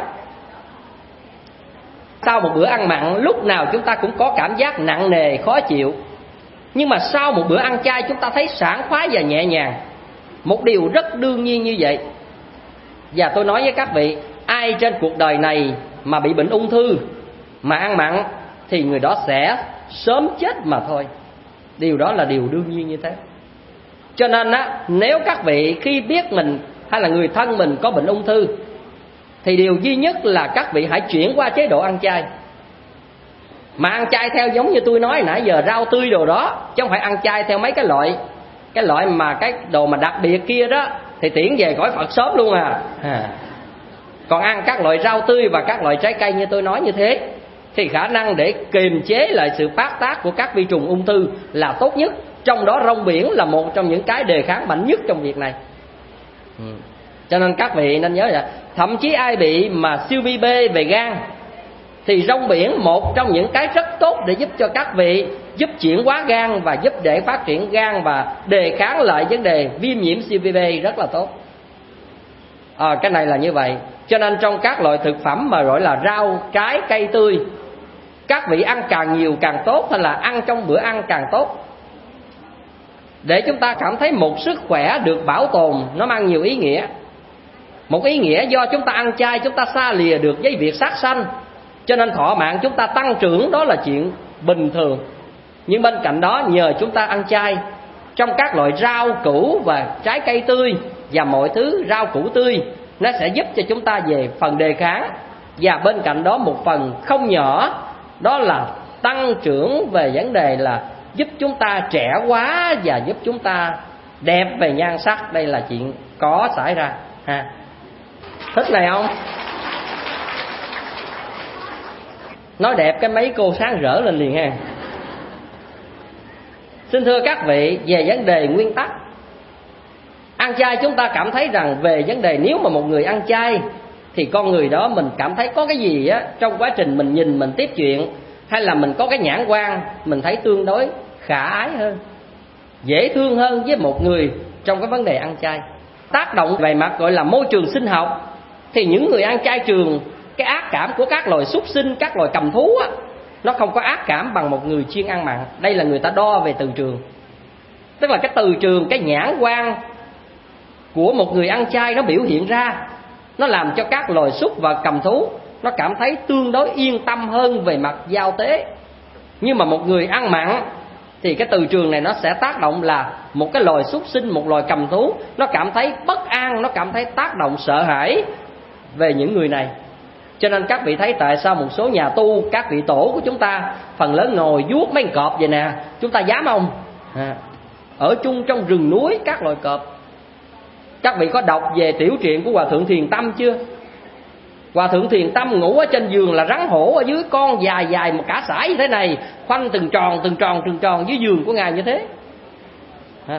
Sau một bữa ăn mặn lúc nào chúng ta cũng có cảm giác nặng nề, khó chịu. Nhưng mà sau một bữa ăn chay chúng ta thấy sảng khoái và nhẹ nhàng. Một điều rất đương nhiên như vậy. Và tôi nói với các vị, ai trên cuộc đời này mà bị bệnh ung thư mà ăn mặn thì người đó sẽ sớm chết mà thôi. Điều đó là điều đương nhiên như thế. Cho nên á, nếu các vị khi biết mình hay là người thân mình có bệnh ung thư thì điều duy nhất là các vị hãy chuyển qua chế độ ăn chay. Mà ăn chay theo giống như tôi nói nãy giờ, rau tươi đồ đó, chứ không phải ăn chay theo mấy cái loại cái loại mà cái đồ mà đặc biệt kia đó thì tiễn về cõi Phật sớm luôn à. à. Còn ăn các loại rau tươi và các loại trái cây như tôi nói như thế thì khả năng để kiềm chế lại sự phát tác của các vi trùng ung thư là tốt nhất. Trong đó rong biển là một trong những cái đề kháng mạnh nhất trong việc này. ừ. Cho nên các vị nên nhớ là thậm chí ai bị mà siêu vi B về gan thì rong biển một trong những cái rất tốt để giúp cho các vị giúp chuyển hóa gan và giúp để phát triển gan và đề kháng lại vấn đề viêm nhiễm siêu vi B rất là tốt. à, Cái này là như vậy. Cho nên trong các loại thực phẩm mà gọi là rau, trái, cây tươi, các vị ăn càng nhiều càng tốt, hay là ăn trong bữa ăn càng tốt, để chúng ta cảm thấy một sức khỏe được bảo tồn. Nó mang nhiều ý nghĩa. Một ý nghĩa do chúng ta ăn chay, chúng ta xa lìa được với việc sát sanh, cho nên thọ mạng chúng ta tăng trưởng, đó là chuyện bình thường. Nhưng bên cạnh đó, nhờ chúng ta ăn chay, trong các loại rau củ và trái cây tươi và mọi thứ rau củ tươi, nó sẽ giúp cho chúng ta về phần đề kháng. Và bên cạnh đó một phần không nhỏ, đó là tăng trưởng về vấn đề là giúp chúng ta trẻ hóa và giúp chúng ta đẹp về nhan sắc. Đây là chuyện có xảy ra ha. Thích này không? Nói đẹp cái mấy cô sáng rỡ lên liền ha. Xin thưa các vị, về vấn đề nguyên tắc ăn chay, chúng ta cảm thấy rằng về vấn đề nếu mà một người ăn chay thì con người đó mình cảm thấy có cái gì á trong quá trình mình nhìn, mình tiếp chuyện, hay là mình có cái nhãn quan mình thấy tương đối khả ái hơn, dễ thương hơn với một người trong cái vấn đề ăn chay. Tác động về mặt gọi là môi trường sinh học thì những người ăn chay trường, cái ác cảm của các loài súc sinh, các loài cầm thú á, nó không có ác cảm bằng một người chuyên ăn mặn. Đây là người ta đo về từ trường. Tức là cái từ trường, cái nhãn quan của một người ăn chay nó biểu hiện ra, nó làm cho các loài súc và cầm thú nó cảm thấy tương đối yên tâm hơn về mặt giao tế. Nhưng mà một người ăn mặn thì cái từ trường này nó sẽ tác động là một cái loài súc sinh, một loài cầm thú, nó cảm thấy bất an, nó cảm thấy tác động sợ hãi về những người này. Cho nên các vị thấy tại sao một số nhà tu, các vị tổ của chúng ta phần lớn ngồi vuốt mấy con cọp vậy nè, chúng ta dám không? À, ở chung trong rừng núi các loài cọp. Các vị có đọc về tiểu truyện của Hòa Thượng Thiền Tâm chưa? Hòa Thượng Thiền Tâm ngủ ở trên giường là rắn hổ ở dưới, con dài dài một cả sải như thế này, khoanh từng tròn từng tròn từng tròn dưới giường của Ngài như thế. À,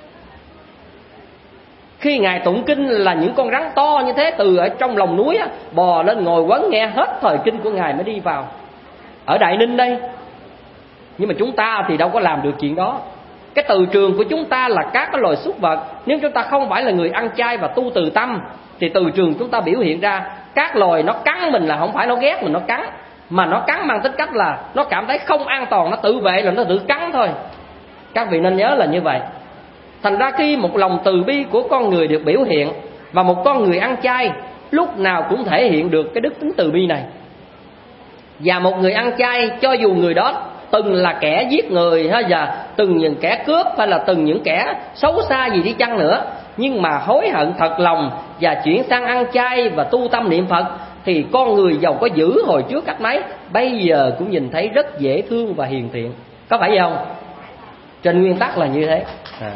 khi Ngài tụng kinh là những con rắn to như thế từ ở trong lòng núi á, bò lên ngồi quấn nghe hết thời kinh của Ngài mới đi vào. Ở Đại Ninh đây. Nhưng mà chúng ta thì đâu có làm được chuyện đó. Cái từ trường của chúng ta là các cái loài súc vật. Nếu chúng ta không phải là người ăn chay và tu từ tâm thì từ trường chúng ta biểu hiện ra các loài nó cắn mình là không phải nó ghét mình nó cắn, mà nó cắn mang tính cách là nó cảm thấy không an toàn, nó tự vệ là nó tự cắn thôi. Các vị nên nhớ là như vậy. Thành ra khi một lòng từ bi của con người được biểu hiện, và một con người ăn chay lúc nào cũng thể hiện được cái đức tính từ bi này. Và một người ăn chay, cho dù người đó từng là kẻ giết người hay là từng những kẻ cướp hay là từng những kẻ xấu xa gì đi chăng nữa, nhưng mà hối hận thật lòng và chuyển sang ăn chay và tu tâm niệm Phật, thì con người giàu có dữ hồi trước cách mấy, bây giờ cũng nhìn thấy rất dễ thương và hiền thiện. Có phải vậy không? Trên nguyên tắc là như thế. À.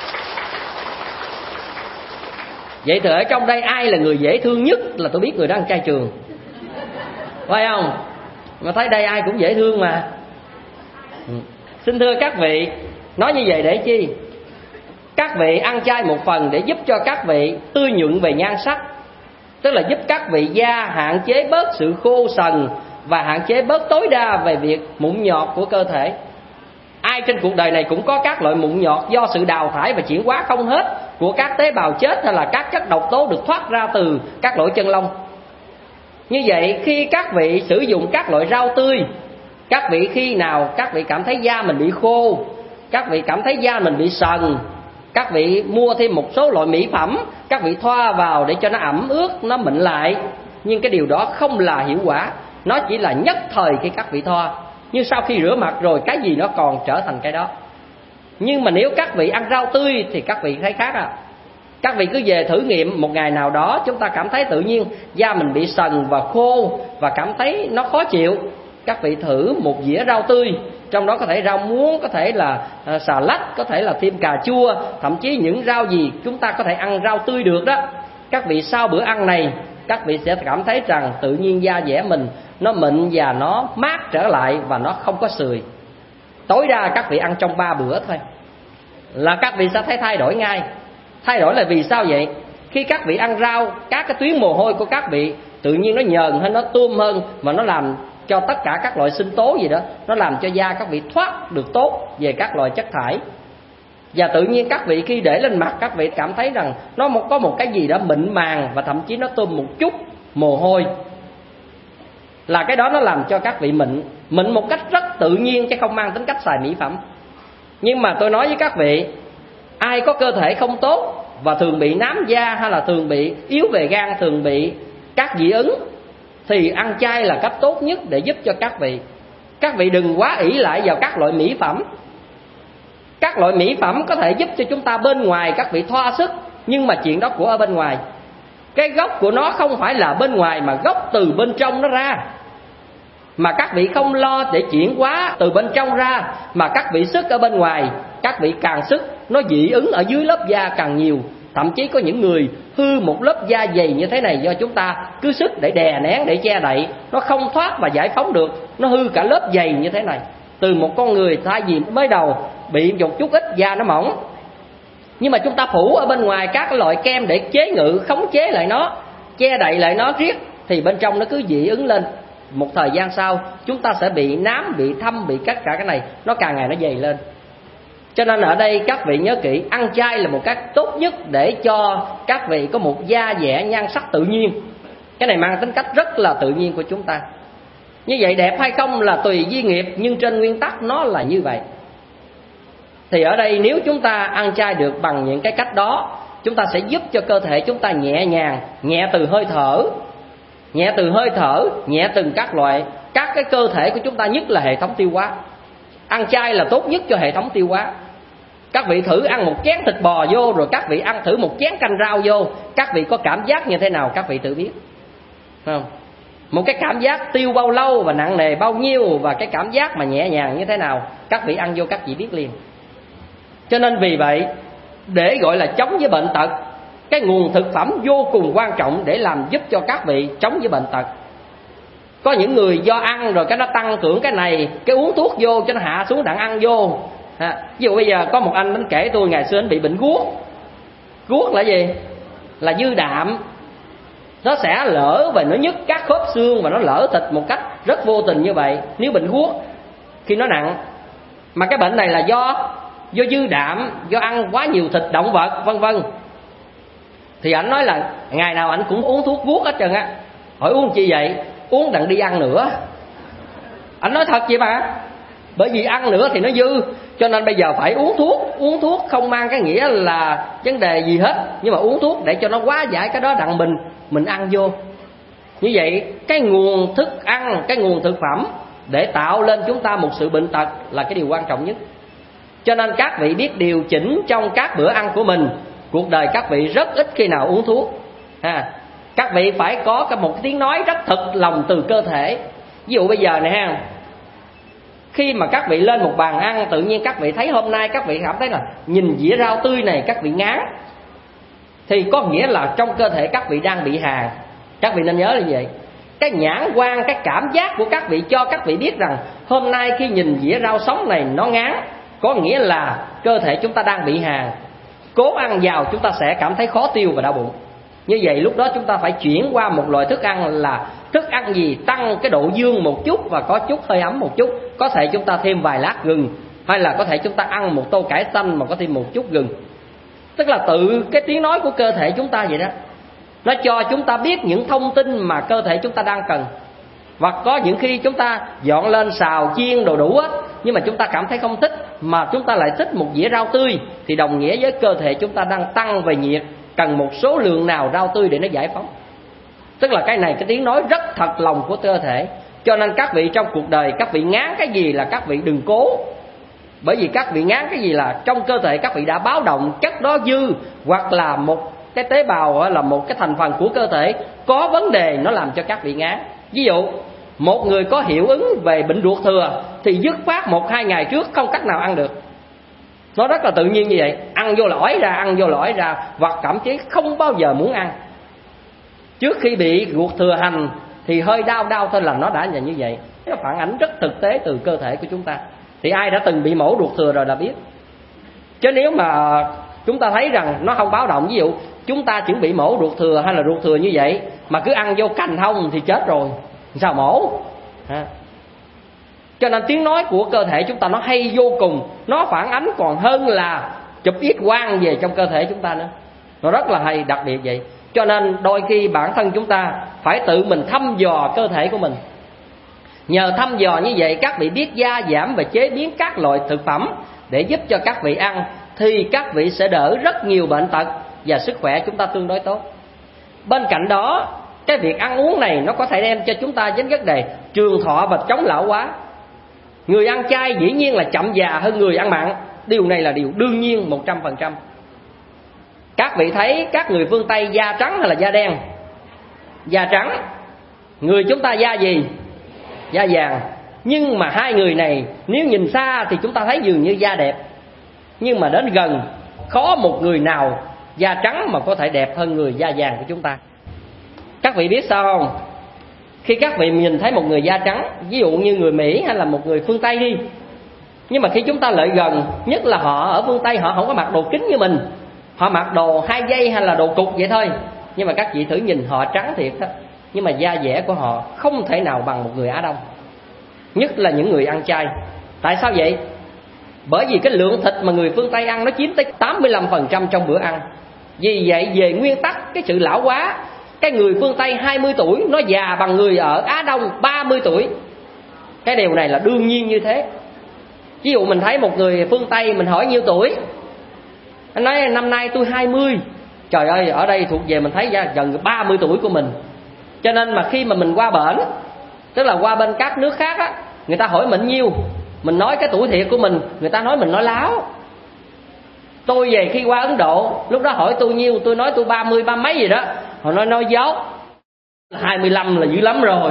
Vậy thì ở trong đây ai là người dễ thương nhất là tôi biết người đó ăn chay trường. Phải không? Mà thấy đây ai cũng dễ thương mà. Ừ. Xin thưa các vị, nói như vậy để chi? Các vị ăn chay một phần để giúp cho các vị tươi nhuận về nhan sắc, tức là giúp các vị da hạn chế bớt sự khô sần và hạn chế bớt tối đa về việc mụn nhọt của cơ thể. Ai trên cuộc đời này cũng có các loại mụn nhọt do sự đào thải và chuyển hóa không hết của các tế bào chết, hay là các chất độc tố được thoát ra từ các lỗ chân lông. Như vậy khi các vị sử dụng các loại rau tươi, các vị khi nào các vị cảm thấy da mình bị khô, các vị cảm thấy da mình bị sần, các vị mua thêm một số loại mỹ phẩm, các vị thoa vào để cho nó ẩm ướt, nó mịn lại. Nhưng cái điều đó không là hiệu quả, nó chỉ là nhất thời khi các vị thoa. Nhưng sau khi rửa mặt rồi, cái gì nó còn trở thành cái đó. Nhưng mà nếu các vị ăn rau tươi thì các vị thấy khác à. Các vị cứ về thử nghiệm một ngày nào đó, chúng ta cảm thấy tự nhiên da mình bị sần và khô và cảm thấy nó khó chịu. Các vị thử một dĩa rau tươi, trong đó có thể rau muống, có thể là uh, xà lách, có thể là thêm cà chua, thậm chí những rau gì chúng ta có thể ăn rau tươi được đó. Các vị sau bữa ăn này, các vị sẽ cảm thấy rằng tự nhiên da dẻ mình nó mịn và nó mát trở lại và nó không có sười. Tối đa các vị ăn trong ba bữa thôi là các vị sẽ thấy thay đổi ngay. Thay đổi là vì sao vậy? Khi các vị ăn rau, các cái tuyến mồ hôi của các vị tự nhiên nó nhờn hơn, nó tươm hơn, mà nó làm cho tất cả các loại sinh tố gì đó, nó làm cho da các vị thoát được tốt về các loại chất thải. Và tự nhiên các vị khi để lên mặt, các vị cảm thấy rằng nó có một cái gì đó mịn màng, và thậm chí nó tươm một chút mồ hôi. Là cái đó nó làm cho các vị mịn, mịn một cách rất tự nhiên, chứ không mang tính cách xài mỹ phẩm. Nhưng mà tôi nói với các vị, ai có cơ thể không tốt và thường bị nám da, hay là thường bị yếu về gan, thường bị các dị ứng, thì ăn chay là cách tốt nhất để giúp cho các vị. Các vị đừng quá ỷ lại vào các loại mỹ phẩm. Các loại mỹ phẩm có thể giúp cho chúng ta bên ngoài các vị thỏa sức, nhưng mà chuyện đó của ở bên ngoài. Cái gốc của nó không phải là bên ngoài, mà gốc từ bên trong nó ra. Mà các vị không lo để chuyển hóa từ bên trong ra, mà các vị sức ở bên ngoài, các vị càng sức, nó dị ứng ở dưới lớp da càng nhiều. Thậm chí có những người hư một lớp da dày như thế này do chúng ta cứ sức để đè nén, để che đậy, nó không thoát và giải phóng được, nó hư cả lớp dày như thế này. Từ một con người thay vì mới đầu bị một chút ít da nó mỏng, nhưng mà chúng ta phủ ở bên ngoài các loại kem để chế ngự, khống chế lại nó, che đậy lại nó riết, thì bên trong nó cứ dị ứng lên. Một thời gian sau chúng ta sẽ bị nám, bị thâm, bị tất cả cái này, nó càng ngày nó dày lên. Cho nên ở đây các vị nhớ kỹ, ăn chay là một cách tốt nhất để cho các vị có một da dẻ nhan sắc tự nhiên. Cái này mang tính cách rất là tự nhiên của chúng ta. Như vậy đẹp hay không là tùy duy nghiệp, nhưng trên nguyên tắc nó là như vậy. Thì ở đây nếu chúng ta ăn chay được bằng những cái cách đó, chúng ta sẽ giúp cho cơ thể chúng ta nhẹ nhàng, nhẹ từ hơi thở, nhẹ từ hơi thở, nhẹ từng các loại, các cái cơ thể của chúng ta, nhất là hệ thống tiêu hóa. Ăn chay là tốt nhất cho hệ thống tiêu hóa. Các vị thử ăn một chén thịt bò vô, rồi các vị ăn thử một chén canh rau vô, các vị có cảm giác như thế nào các vị tự biết, không? Một cái cảm giác tiêu bao lâu và nặng nề bao nhiêu, và cái cảm giác mà nhẹ nhàng như thế nào, các vị ăn vô các vị biết liền. Cho nên vì vậy, để gọi là chống với bệnh tật, cái nguồn thực phẩm vô cùng quan trọng để làm giúp cho các vị chống với bệnh tật. Có những người do ăn rồi cái nó tăng trưởng cái này, cái uống thuốc vô cho nó hạ xuống đặng ăn vô. Ha. Ví dụ bây giờ có một anh anh kể tôi ngày xưa anh bị bệnh guốc. Guốc là gì? Là dư đạm. Nó sẽ lỡ và nó nhức các khớp xương và nó lỡ thịt một cách rất vô tình như vậy nếu bệnh guốc khi nó nặng. Mà cái bệnh này là do do dư đạm, do ăn quá nhiều thịt động vật vân vân. Thì ảnh nói là ngày nào ảnh cũng uống thuốc guốc hết trơn á. Hỏi uống chi vậy? Uống đặng đi ăn nữa. Ảnh nói thật vậy mà. Bởi vì ăn nữa thì nó dư, cho nên bây giờ phải uống thuốc. Uống thuốc không mang cái nghĩa là vấn đề gì hết, nhưng mà uống thuốc để cho nó hóa giải cái đó đặng mình mình ăn vô. Như vậy cái nguồn thức ăn, cái nguồn thực phẩm để tạo lên chúng ta một sự bệnh tật là cái điều quan trọng nhất. Cho nên các vị biết điều chỉnh trong các bữa ăn của mình. Cuộc đời các vị rất ít khi nào uống thuốc ha. Các vị phải có một tiếng nói rất thật lòng từ cơ thể. Ví dụ bây giờ này ha, khi mà các vị lên một bàn ăn, tự nhiên các vị thấy hôm nay các vị cảm thấy là nhìn dĩa rau tươi này các vị ngán, thì có nghĩa là trong cơ thể các vị đang bị hàn. Các vị nên nhớ là như vậy. Cái nhãn quan, cái cảm giác của các vị cho các vị biết rằng hôm nay khi nhìn dĩa rau sống này nó ngán, có nghĩa là cơ thể chúng ta đang bị hàn. Cố ăn vào chúng ta sẽ cảm thấy khó tiêu và đau bụng. Như vậy lúc đó chúng ta phải chuyển qua một loại thức ăn là thức ăn gì tăng cái độ dương một chút và có chút hơi ấm một chút. Có thể chúng ta thêm vài lát gừng, hay là có thể chúng ta ăn một tô cải xanh mà có thêm một chút gừng. Tức là tự cái tiếng nói của cơ thể chúng ta vậy đó, nó cho chúng ta biết những thông tin mà cơ thể chúng ta đang cần. Hoặc có những khi chúng ta dọn lên xào chiên đồ đủ hết, nhưng mà chúng ta cảm thấy không thích, mà chúng ta lại thích một dĩa rau tươi, thì đồng nghĩa với cơ thể chúng ta đang tăng về nhiệt, cần một số lượng nào rau tươi để nó giải phóng. Tức là cái này cái tiếng nói rất thật lòng của cơ thể. Cho nên các vị trong cuộc đời các vị ngán cái gì là các vị đừng cố. Bởi vì các vị ngán cái gì là trong cơ thể các vị đã báo động chất đó dư, hoặc là một cái tế bào là một cái thành phần của cơ thể có vấn đề, nó làm cho các vị ngán. Ví dụ một người có hiệu ứng về bệnh ruột thừa thì dứt khoát một hai ngày trước không cách nào ăn được. Nó rất là tự nhiên như vậy, ăn vô lõi ra, ăn vô lõi ra, hoặc thậm chí không bao giờ muốn ăn. Trước khi bị ruột thừa hành thì hơi đau đau thôi là nó đã là như vậy. Nó phản ánh rất thực tế từ cơ thể của chúng ta. Thì ai đã từng bị mổ ruột thừa rồi là biết. Chứ nếu mà chúng ta thấy rằng nó không báo động, ví dụ chúng ta chuẩn bị mổ ruột thừa hay là ruột thừa như vậy mà cứ ăn vô cành thông thì chết rồi, sao mổ ha? Cho nên tiếng nói của cơ thể chúng ta nó hay vô cùng, nó phản ánh còn hơn là chụp X quang về trong cơ thể chúng ta nữa. Nó rất là hay, đặc biệt vậy. Cho nên đôi khi bản thân chúng ta phải tự mình thăm dò cơ thể của mình. Nhờ thăm dò như vậy, các vị biết gia giảm và chế biến các loại thực phẩm để giúp cho các vị ăn, thì các vị sẽ đỡ rất nhiều bệnh tật và sức khỏe chúng ta tương đối tốt. Bên cạnh đó, cái việc ăn uống này nó có thể đem cho chúng ta đến vấn đề trường thọ và chống lão hóa. Người ăn chay dĩ nhiên là chậm già hơn người ăn mặn. Điều này là điều đương nhiên một trăm phần trăm. Các vị thấy các người phương Tây da trắng hay là da đen? Da trắng. Người chúng ta da gì? Da vàng. Nhưng mà hai người này nếu nhìn xa thì chúng ta thấy dường như da đẹp, nhưng mà đến gần khó một người nào da trắng mà có thể đẹp hơn người da vàng của chúng ta. Các vị biết sao không? Khi các vị nhìn thấy một người da trắng, ví dụ như người Mỹ hay là một người phương Tây đi, nhưng mà khi chúng ta lại gần, nhất là họ ở phương Tây họ không có mặc đồ kính như mình, họ mặc đồ hai dây hay là đồ cục vậy thôi. Nhưng mà các vị thử nhìn họ trắng thiệt đó, nhưng mà da dẻ của họ không thể nào bằng một người Á Đông, nhất là những người ăn chay. Tại sao vậy? Bởi vì cái lượng thịt mà người phương Tây ăn nó chiếm tới tám mươi lăm phần trăm trong bữa ăn. Vì vậy về nguyên tắc cái sự lão hóa, cái người phương Tây hai mươi tuổi nó già bằng người ở Á Đông ba mươi tuổi. Cái điều này là đương nhiên như thế. Ví dụ mình thấy một người phương Tây, mình hỏi nhiêu tuổi, anh nói năm nay tôi hai mươi. Trời ơi, ở đây thuộc về mình thấy gần ba mươi tuổi của mình. Cho nên mà khi mà mình qua bển, tức là qua bên các nước khác á, người ta hỏi mình nhiêu, mình nói cái tuổi thiệt của mình, người ta nói mình nói láo. Tôi về khi qua Ấn Độ, lúc đó hỏi tôi nhiêu, tôi nói tôi ba mươi, ba mấy gì đó, họ nói nói dốt, hai mươi lăm là dữ lắm rồi.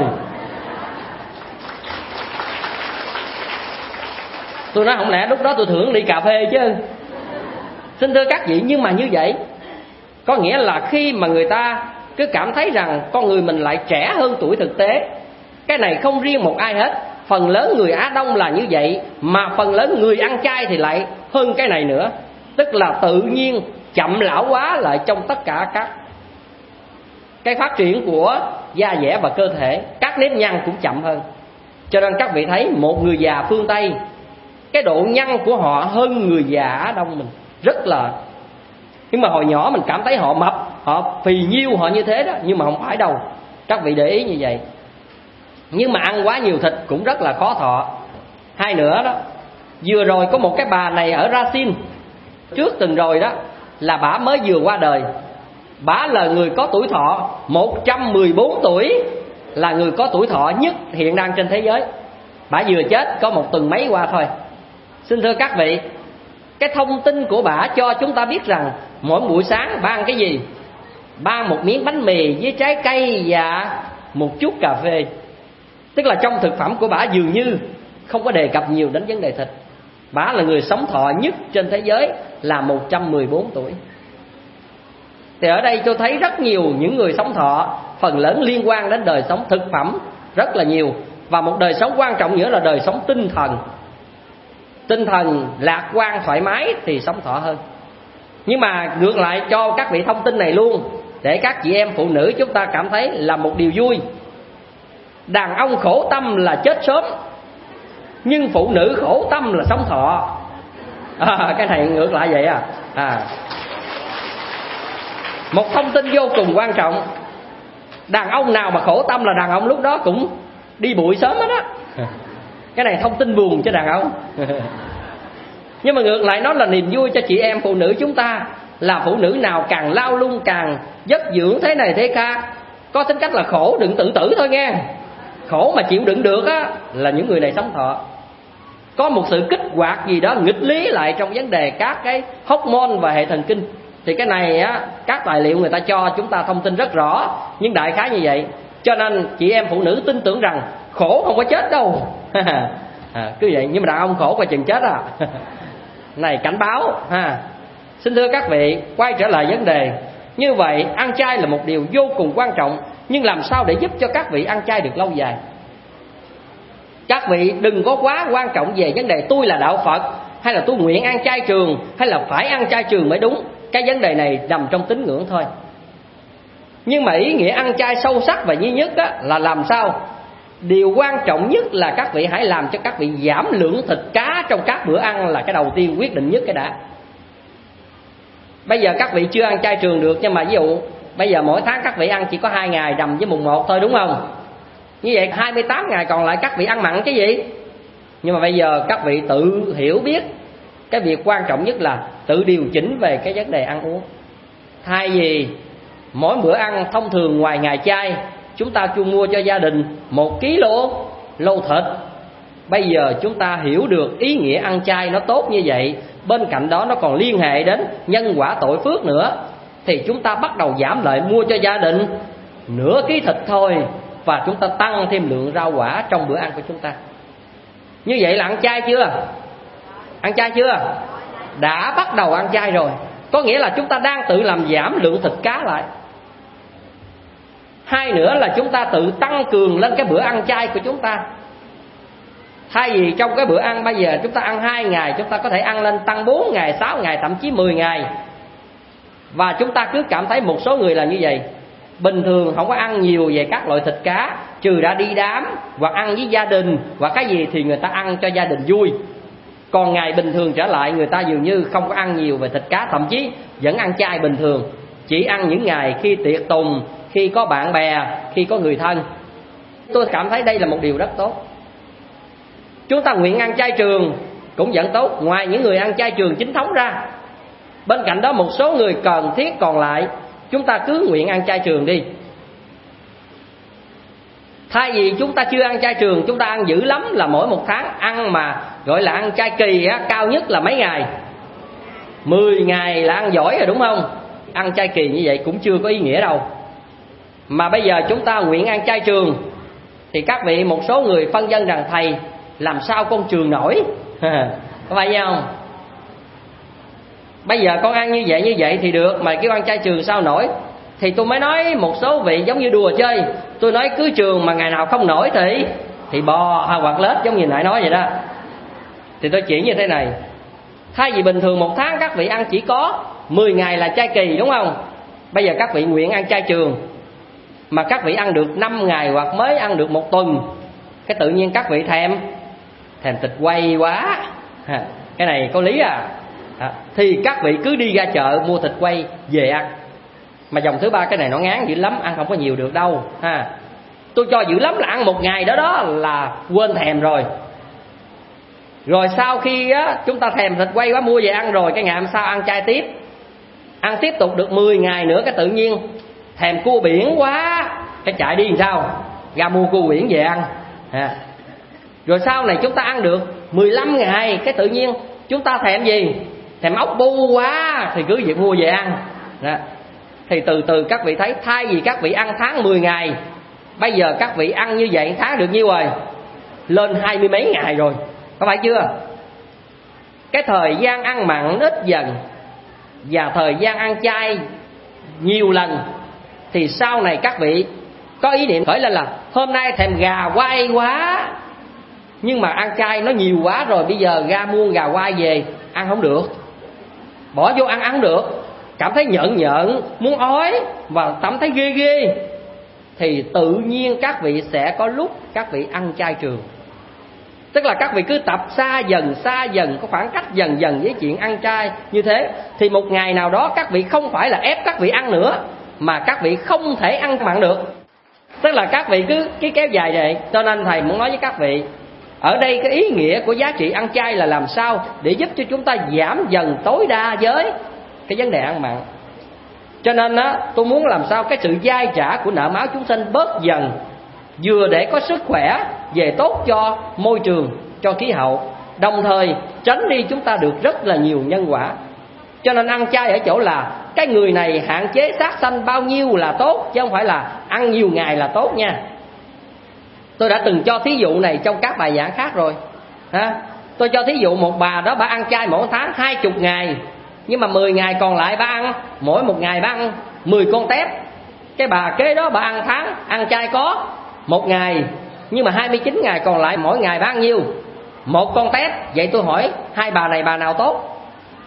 Tôi nói không lẽ lúc đó tôi thưởng ly cà phê chứ. Xin thưa các vị, nhưng mà như vậy có nghĩa là khi mà người ta cứ cảm thấy rằng con người mình lại trẻ hơn tuổi thực tế. Cái này không riêng một ai hết, phần lớn người Á Đông là như vậy, mà phần lớn người ăn chay thì lại hơn cái này nữa. Tức là tự nhiên chậm lão hóa lại trong tất cả các cái phát triển của da dẻ và cơ thể. Các nếp nhăn cũng chậm hơn. Cho nên các vị thấy một người già phương Tây, cái độ nhăn của họ hơn người già Á Đông mình rất là. Nhưng mà hồi nhỏ mình cảm thấy họ mập, họ phì nhiêu, họ như thế đó. Nhưng mà không phải đâu, các vị để ý như vậy. Nhưng mà ăn quá nhiều thịt cũng rất là khó thọ. Hai nữa đó, vừa rồi có một cái bà này ở Rasin, trước từng rồi đó, là bả mới vừa qua đời. Bả là người có tuổi thọ một trăm mười bốn tuổi, là người có tuổi thọ nhất hiện đang trên thế giới. Bả vừa chết có một tuần mấy qua thôi. Xin thưa các vị, cái thông tin của bả cho chúng ta biết rằng mỗi buổi sáng bả ăn cái gì? Bả ăn một miếng bánh mì với trái cây và một chút cà phê. Tức là trong thực phẩm của bả dường như không có đề cập nhiều đến vấn đề thịt. Bả là người sống thọ nhất trên thế giới, là một trăm mười bốn tuổi. Thì ở đây tôi thấy rất nhiều những người sống thọ, phần lớn liên quan đến đời sống thực phẩm rất là nhiều. Và một đời sống quan trọng nữa là đời sống tinh thần. Tinh thần lạc quan thoải mái thì sống thọ hơn. Nhưng mà ngược lại cho các vị thông tin này luôn, để các chị em phụ nữ chúng ta cảm thấy là một điều vui. Đàn ông khổ tâm là chết sớm, nhưng phụ nữ khổ tâm là sống thọ. À, cái này ngược lại vậy à. à Một thông tin vô cùng quan trọng. Đàn ông nào mà khổ tâm là đàn ông lúc đó cũng đi bụi sớm hết á. Cái này thông tin buồn cho đàn ông. Nhưng mà ngược lại nó là niềm vui cho chị em phụ nữ chúng ta. Là phụ nữ nào càng lao lung, càng vất dưỡng thế này thế khác, có tính cách là khổ đừng tự tử thôi nghe. Khổ mà chịu đựng được á, là những người này sống thọ. có một sự kích hoạt gì đó nghịch lý lại trong vấn đề các cái hormone và hệ thần kinh. Thì cái này á, các tài liệu người ta cho chúng ta thông tin rất rõ, nhưng đại khái như vậy. Cho nên chị em phụ nữ tin tưởng rằng khổ không có chết đâu. À, cứ vậy, nhưng mà đàn ông khổ qua chừng chết à. Này cảnh báo ha. Xin thưa các vị, quay trở lại vấn đề. Như vậy ăn chay là một điều vô cùng quan trọng, nhưng làm sao để giúp cho các vị ăn chay được lâu dài? Các vị đừng có quá quan trọng về vấn đề tôi là đạo Phật, hay là tôi nguyện ăn chay trường, hay là phải ăn chay trường mới đúng. Cái vấn đề này nằm trong tín ngưỡng thôi. Nhưng mà ý nghĩa ăn chay sâu sắc và duy nhất á, là làm sao? Điều quan trọng nhất là các vị hãy làm cho các vị giảm lượng thịt cá trong các bữa ăn, là cái đầu tiên quyết định nhất cái đã. Bây giờ các vị chưa ăn chay trường được, nhưng mà ví dụ bây giờ mỗi tháng các vị ăn chỉ có hai ngày rằm với mùng một thôi, đúng không? Như vậy hai mươi tám ngày còn lại các vị ăn mặn cái gì? Nhưng mà bây giờ các vị tự hiểu biết cái việc quan trọng nhất là tự điều chỉnh về cái vấn đề ăn uống. Thay vì mỗi bữa ăn thông thường ngoài ngày chay chúng ta chu mua cho gia đình một ký lô lô thịt, bây giờ chúng ta hiểu được ý nghĩa ăn chay nó tốt như vậy, bên cạnh đó nó còn liên hệ đến nhân quả tội phước nữa, thì chúng ta bắt đầu giảm lại mua cho gia đình nửa ký thịt thôi, và chúng ta tăng thêm lượng rau quả trong bữa ăn của chúng ta. Như vậy là ăn chay chưa? Ăn chay chưa? Đã bắt đầu ăn chay rồi. Có nghĩa là chúng ta đang tự làm giảm lượng thịt cá lại. Hai nữa là chúng ta tự tăng cường lên cái bữa ăn chay của chúng ta. Thay vì trong cái bữa ăn bây giờ chúng ta ăn hai ngày, chúng ta có thể ăn lên tăng bốn ngày, sáu ngày, thậm chí mười ngày. Và chúng ta cứ cảm thấy một số người là như vậy, bình thường không có ăn nhiều về các loại thịt cá, trừ đã đi đám hoặc ăn với gia đình hoặc cái gì thì người ta ăn cho gia đình vui. Còn ngày bình thường trở lại người ta dường như không có ăn nhiều về thịt cá, thậm chí vẫn ăn chay bình thường, chỉ ăn những ngày khi tiệc tùng, khi có bạn bè, khi có người thân. Tôi cảm thấy đây là một điều rất tốt. Chúng ta nguyện ăn chay trường cũng vẫn tốt. Ngoài những người ăn chay trường chính thống ra, bên cạnh đó một số người cần thiết còn lại, chúng ta cứ nguyện ăn chay trường đi. Thay vì chúng ta chưa ăn chay trường, chúng ta ăn dữ lắm là mỗi một tháng ăn mà gọi là ăn chay kỳ á, cao nhất là mấy ngày? Mười ngày là ăn giỏi rồi, đúng không? Ăn chay kỳ như vậy cũng chưa có ý nghĩa đâu. Mà bây giờ chúng ta nguyện ăn chay trường, thì các vị một số người phân vân rằng thầy làm sao con trường nổi? Có phải vậy không? Bây giờ con ăn như vậy như vậy thì được, mà kêu ăn chay trường sao nổi? Thì tôi mới nói một số vị giống như đùa chơi. Tôi nói cứ trường mà ngày nào không nổi thì Thì bò hoặc lết, giống như nãy nói vậy đó. Thì tôi chỉ như thế này. Thay vì bình thường một tháng các vị ăn chỉ có mười ngày là chay kỳ, đúng không? Bây giờ các vị nguyện ăn chay trường, mà các vị ăn được năm ngày hoặc mới ăn được một tuần, cái tự nhiên các vị thèm Thèm thịt quay quá. Cái này có lý à? À, thì các vị cứ đi ra chợ mua thịt quay về ăn. Mà dòng thứ ba cái này nó ngán dữ lắm, ăn không có nhiều được đâu ha. Tôi cho dữ lắm là ăn một ngày đó đó là quên thèm rồi. Rồi sau khi á, chúng ta thèm thịt quay quá mua về ăn rồi, cái ngày hôm sau ăn chay tiếp. Ăn tiếp tục được mười ngày nữa, cái tự nhiên thèm cua biển quá, cái chạy đi làm sao? Ra mua cua biển về ăn ha. Rồi sau này chúng ta ăn được mười lăm ngày, cái tự nhiên chúng ta thèm gì? Thèm ốc bu quá, thì cứ việc mua về ăn đó. Thì từ từ các vị thấy, thay vì các vị ăn tháng mười ngày, bây giờ các vị ăn như vậy tháng được nhiêu rồi? Lên hai mươi mấy ngày rồi, có phải chưa? Cái thời gian ăn mặn ít dần và thời gian ăn chay nhiều lần, thì sau này các vị có ý niệm khởi lên là hôm nay thèm gà quay quá, nhưng mà ăn chay nó nhiều quá rồi, bây giờ ra mua gà quay về ăn không được, bỏ vô ăn ăn không được, cảm thấy nhợn nhợn, muốn ói và cảm thấy ghê ghê, thì tự nhiên các vị sẽ có lúc các vị ăn chay trường. Tức là các vị cứ tập xa dần xa dần, có khoảng cách dần dần với chuyện ăn chay như thế, thì một ngày nào đó các vị không phải là ép các vị ăn nữa, mà các vị không thể ăn mặn được. Tức là các vị cứ cái kéo dài vậy. Cho nên thầy muốn nói với các vị, ở đây cái ý nghĩa của giá trị ăn chay là làm sao để giúp cho chúng ta giảm dần tối đa với cái vấn đề ăn mặn. Cho nên á, tôi muốn làm sao cái sự dai trả của nợ máu chúng sinh bớt dần, vừa để có sức khỏe, về tốt cho môi trường, cho khí hậu, đồng thời tránh đi chúng ta được rất là nhiều nhân quả. Cho nên ăn chay ở chỗ là cái người này hạn chế sát sanh bao nhiêu là tốt, chứ không phải là ăn nhiều ngày là tốt nha. Tôi đã từng cho thí dụ này trong các bài giảng khác rồi ha. Tôi cho thí dụ một bà đó, bà ăn chay mỗi tháng hai chục ngày, nhưng mà mười ngày còn lại bà ăn, mỗi một ngày bà ăn mười con tép. Cái bà kế đó bà ăn tháng, ăn chay có một ngày, nhưng mà hai mươi chín ngày còn lại mỗi ngày bà ăn nhiêu? Một con tép. Vậy tôi hỏi hai bà này bà nào tốt?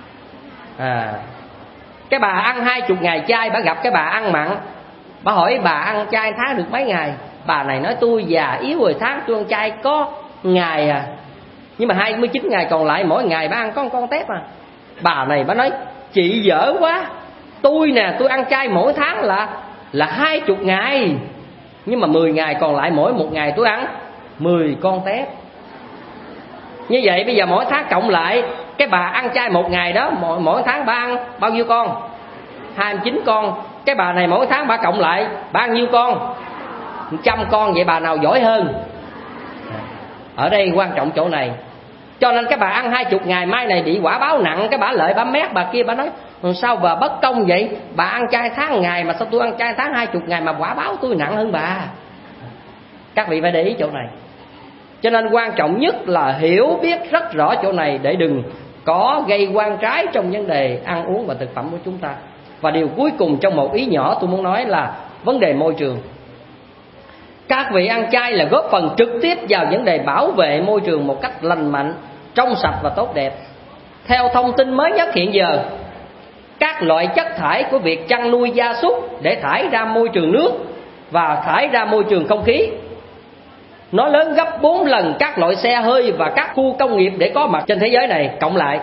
À, cái bà ăn hai chục ngày chay, bà gặp cái bà ăn mặn, bà hỏi bà ăn chay tháng được mấy ngày? Bà này nói tôi già yếu rồi, tháng tôi ăn chay có ngày à, nhưng mà hai mươi chín ngày còn lại mỗi ngày bà ăn có một con tép à. Bà này bà nói chị dở quá, tôi nè tôi ăn chay mỗi tháng là là hai chục ngày, nhưng mà mười ngày còn lại mỗi một ngày tôi ăn mười con tép. Như vậy bây giờ mỗi tháng cộng lại, cái bà ăn chay một ngày đó, mỗi, mỗi tháng bà ăn bao nhiêu con? hai mươi chín con. Cái bà này mỗi tháng bà cộng lại bà ăn nhiêu con? một trăm con. Vậy bà nào giỏi hơn? Ở đây quan trọng chỗ này. Cho nên cái bà ăn hai chục ngày, mai này bị quả báo nặng, cái bà lợi bà mét bà kia, bà nói sao bà bất công vậy? Bà ăn chay tháng ngày mà sao tôi ăn chay tháng hai chục ngày mà quả báo tôi nặng hơn bà? Các vị phải để ý chỗ này. Cho nên quan trọng nhất là hiểu biết rất rõ chỗ này để đừng có gây oan trái trong vấn đề ăn uống và thực phẩm của chúng ta. Và điều cuối cùng trong một ý nhỏ tôi muốn nói là vấn đề môi trường. Các vị ăn chay là góp phần trực tiếp vào vấn đề bảo vệ môi trường một cách lành mạnh, trong sạch và tốt đẹp. Theo thông tin mới nhất hiện giờ, các loại chất thải của việc chăn nuôi gia súc để thải ra môi trường nước và thải ra môi trường không khí, nó lớn gấp bốn lần các loại xe hơi và các khu công nghiệp để có mặt trên thế giới này cộng lại.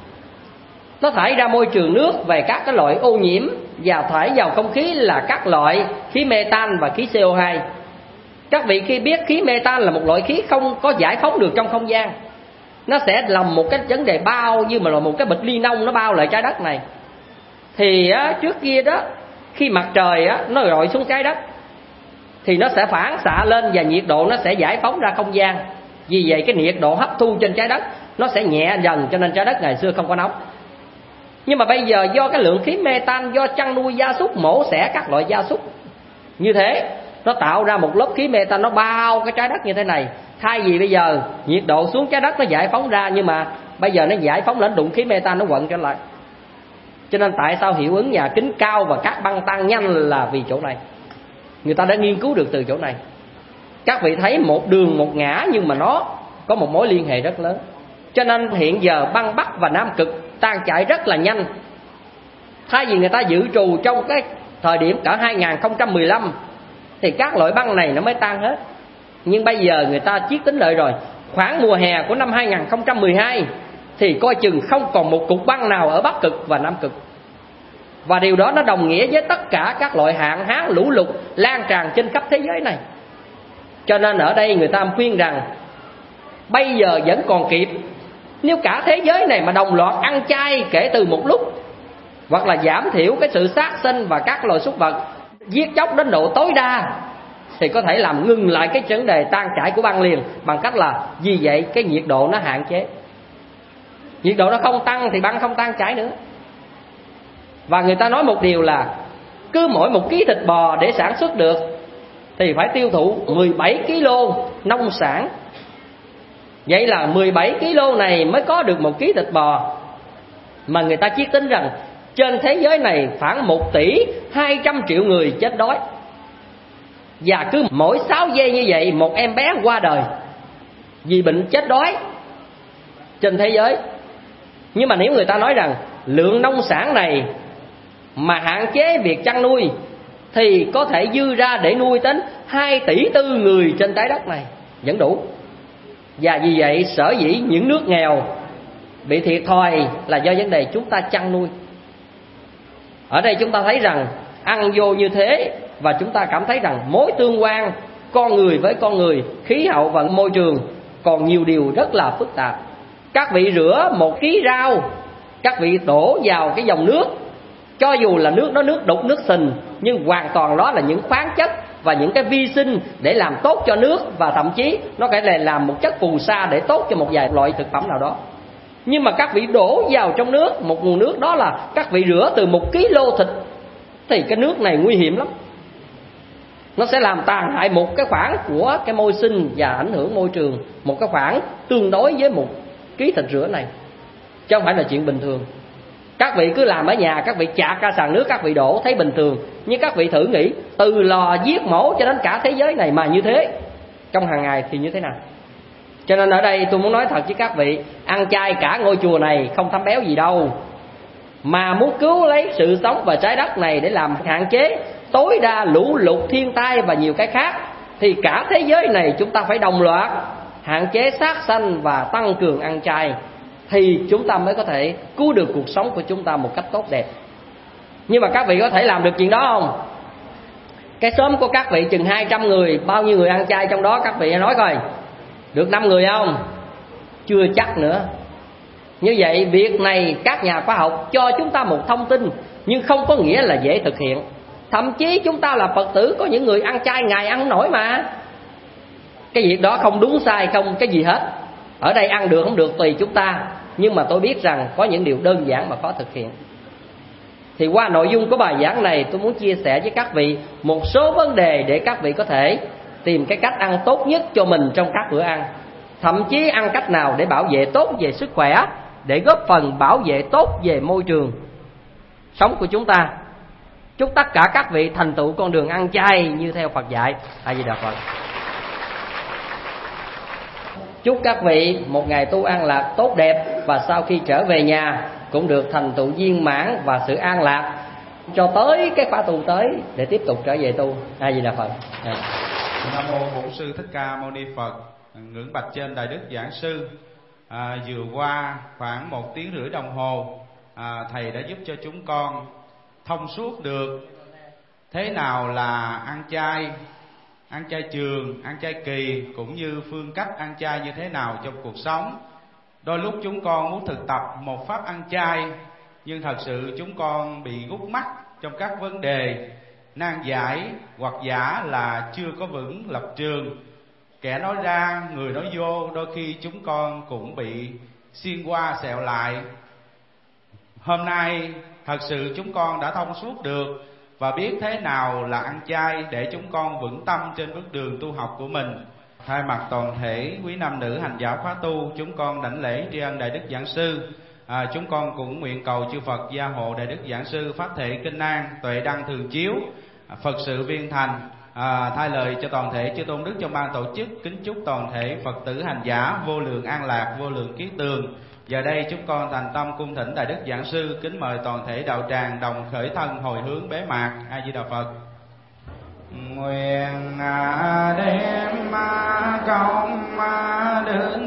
Nó thải ra môi trường nước về các cái loại ô nhiễm, và thải vào không khí là các loại khí metan và khí xê o hai. Các vị khi biết khí metan là một loại khí không có giải phóng được trong không gian, nó sẽ làm một cái vấn đề bao như mà là một cái bịch ni lông nó bao lại trái đất này. Thì á, trước kia đó khi mặt trời á, nó rọi xuống trái đất thì nó sẽ phản xạ lên và nhiệt độ nó sẽ giải phóng ra không gian. Vì vậy cái nhiệt độ hấp thu trên trái đất nó sẽ nhẹ dần, cho nên trái đất ngày xưa không có nóng. Nhưng mà bây giờ do cái lượng khí metan, do chăn nuôi gia súc, mổ xẻ các loại gia súc như thế, nó tạo ra một lớp khí metan nó bao cái trái đất như thế này. Thay vì bây giờ nhiệt độ xuống trái đất nó giải phóng ra, nhưng mà bây giờ nó giải phóng lên đụng khí metan nó quận trở lại. Cho nên tại sao hiệu ứng nhà kính cao và các băng tan nhanh là vì chỗ này. Người ta đã nghiên cứu được từ chỗ này. Các vị thấy một đường một ngã nhưng mà nó có một mối liên hệ rất lớn. Cho nên hiện giờ băng Bắc và Nam Cực tan chảy rất là nhanh. Thay vì người ta dự trù trong cái thời điểm cả hai không một lăm thì các loại băng này nó mới tan hết. Nhưng bây giờ người ta chiết tính lợi rồi, khoảng mùa hè của năm hai không một hai thì coi chừng không còn một cục băng nào ở Bắc Cực và Nam Cực. Và điều đó nó đồng nghĩa với tất cả các loại hạn hán, lũ lụt lan tràn trên khắp thế giới này. Cho nên ở đây người ta khuyên rằng bây giờ vẫn còn kịp. Nếu cả thế giới này mà đồng loạt ăn chay kể từ một lúc, hoặc là giảm thiểu cái sự sát sinh và các loài súc vật, giết chóc đến độ tối đa, thì có thể làm ngừng lại cái vấn đề tan chảy của băng liền. Bằng cách là vì vậy cái nhiệt độ nó hạn chế. Nhiệt độ nó không tăng thì băng không tan chảy nữa. Và người ta nói một điều là cứ mỗi một ký thịt bò để sản xuất được thì phải tiêu thụ mười bảy ki lô nông sản. Vậy là mười bảy ki lô này mới có được một ký thịt bò. Mà người ta chiết tính rằng trên thế giới này khoảng một tỷ hai trăm triệu người chết đói. Và cứ mỗi sáu giây như vậy một em bé qua đời vì bệnh chết đói trên thế giới. Nhưng mà nếu người ta nói rằng lượng nông sản này mà hạn chế việc chăn nuôi thì có thể dư ra để nuôi đến hai tỷ tư người trên trái đất này vẫn đủ. Và vì vậy sở dĩ những nước nghèo bị thiệt thòi là do vấn đề chúng ta chăn nuôi. Ở đây chúng ta thấy rằng ăn vô như thế, và chúng ta cảm thấy rằng mối tương quan con người với con người, khí hậu và môi trường còn nhiều điều rất là phức tạp. Các vị rửa một ký rau, các vị đổ vào cái dòng nước, cho dù là nước đó nước đục, nước sình, nhưng hoàn toàn đó là những khoáng chất và những cái vi sinh để làm tốt cho nước, và thậm chí nó có thể làm một chất phù sa để tốt cho một vài loại thực phẩm nào đó. Nhưng mà các vị đổ vào trong nước, một nguồn nước đó là các vị rửa từ một ký lô thịt, thì cái nước này nguy hiểm lắm. Nó sẽ làm tàn hại một cái khoảng của cái môi sinh và ảnh hưởng môi trường, một cái khoảng tương đối với một ký thịt rửa này, chứ không phải là chuyện bình thường. Các vị cứ làm ở nhà, các vị chạc ra sàn nước, các vị đổ thấy bình thường. Nhưng các vị thử nghĩ, từ lò giết mổ cho đến cả thế giới này mà như thế, trong hàng ngày thì như thế nào? Cho nên ở đây tôi muốn nói thật với các vị, ăn chay cả ngôi chùa này không thấm béo gì đâu, mà muốn cứu lấy sự sống và trái đất này để làm hạn chế tối đa lũ lụt, thiên tai và nhiều cái khác, thì cả thế giới này chúng ta phải đồng loạt hạn chế sát sanh và tăng cường ăn chay, thì chúng ta mới có thể cứu được cuộc sống của chúng ta một cách tốt đẹp. Nhưng mà các vị có thể làm được chuyện đó không? Cái xóm của các vị chừng hai trăm người, bao nhiêu người ăn chay trong đó? Các vị nói coi, được năm người không? Chưa chắc nữa. Như vậy việc này các nhà khoa học cho chúng ta một thông tin, nhưng không có nghĩa là dễ thực hiện. Thậm chí chúng ta là Phật tử, có những người ăn chay ngày ăn không nổi mà. Cái việc đó không đúng sai, không cái gì hết. Ở đây ăn được không được tùy chúng ta. Nhưng mà tôi biết rằng có những điều đơn giản mà khó thực hiện. Thì qua nội dung của bài giảng này, tôi muốn chia sẻ với các vị một số vấn đề để các vị có thể tìm cái cách ăn tốt nhất cho mình trong các bữa ăn. Thậm chí ăn cách nào để bảo vệ tốt về sức khỏe, để góp phần bảo vệ tốt về môi trường sống của chúng ta. Chúc tất cả các vị thành tựu con đường ăn chay như theo Phật dạy. A Di Đà Phật. Chúc các vị một ngày tu an lạc tốt đẹp, và sau khi trở về nhà cũng được thành tựu viên mãn và sự an lạc cho tới cái khóa tu tới để tiếp tục trở về tu. A Di Đà Phật. Nam mô Bổn Sư Thích Ca Mâu Ni Phật. Ngưỡng bạch trên Đại Đức Giảng Sư. À, vừa qua khoảng một tiếng rưỡi đồng hồ, à, thầy đã giúp cho chúng con thông suốt được thế nào là ăn chay, ăn chay trường, ăn chay kỳ, cũng như phương cách ăn chay như thế nào trong cuộc sống. Đôi lúc chúng con muốn thực tập một pháp ăn chay, nhưng thật sự chúng con bị gút mắt trong các vấn đề nan giải, hoặc giả là chưa có vững lập trường. Kẻ nói ra, người nói vô, đôi khi chúng con cũng bị xuyên qua xẹo lại. Hôm nay thật sự chúng con đã thông suốt được và biết thế nào là ăn chay để chúng con vững tâm trên bước đường tu học của mình. Thay mặt toàn thể quý nam nữ hành giả khóa tu, chúng con đảnh lễ tri ân Đại Đức Giảng Sư. À, chúng con cũng nguyện cầu chư Phật gia hộ Đại Đức Giảng Sư pháp thể kinh an, tuệ đăng thường chiếu, Phật sự viên thành. À, thay lời cho toàn thể chư tôn đức trong ban tổ chức, kính chúc toàn thể Phật tử hành giả vô lượng an lạc, vô lượng kiết tường. Giờ đây chúng con thành tâm cung thỉnh Đại Đức Giảng Sư, kính mời toàn thể đạo tràng đồng khởi thân hồi hướng bế mạc. A Di Đà Phật. Nguyện đem công đức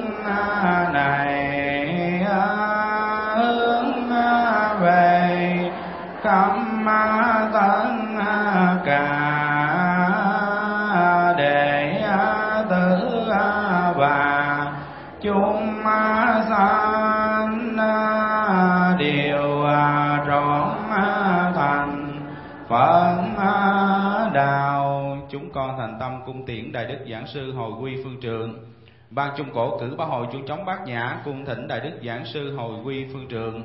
này hướng về khắp tất cả đệ tử và chúng sanh đều trọn thành Phật đạo. Chúng con thành tâm cung tiễn Đại Đức Giảng Sư hồi quy phương trượng. Ban Trung Cổ cử Bảo Hội chuông trống Bát Nhã cung thỉnh Đại Đức Giảng Sư hồi quy phương trượng.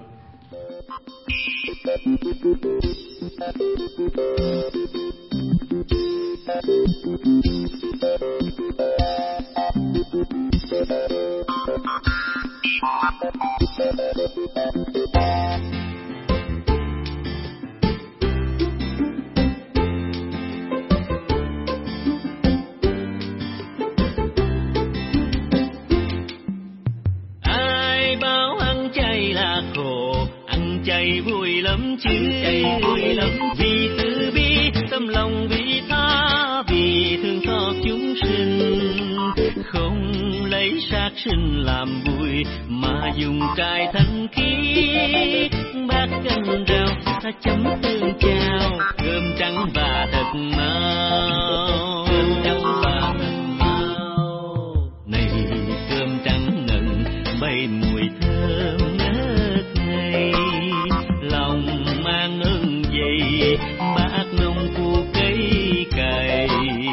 Ai bảo ăn chay là khổ, ăn chay vui lắm chứ, chay vui lắm. Vì từ bi tâm lòng vị tha, vì thương xót chúng sinh, không lấy sát sinh làm vui mà dùng cải thanh khí. Bát canh rau ta chấm tương chao, cơm trắng và thật mau, cơm trắng và thật mau. Này cơm trắng ngần bay mùi thơm ngất ngây, lòng mang ơn dày bát nông của cây cày.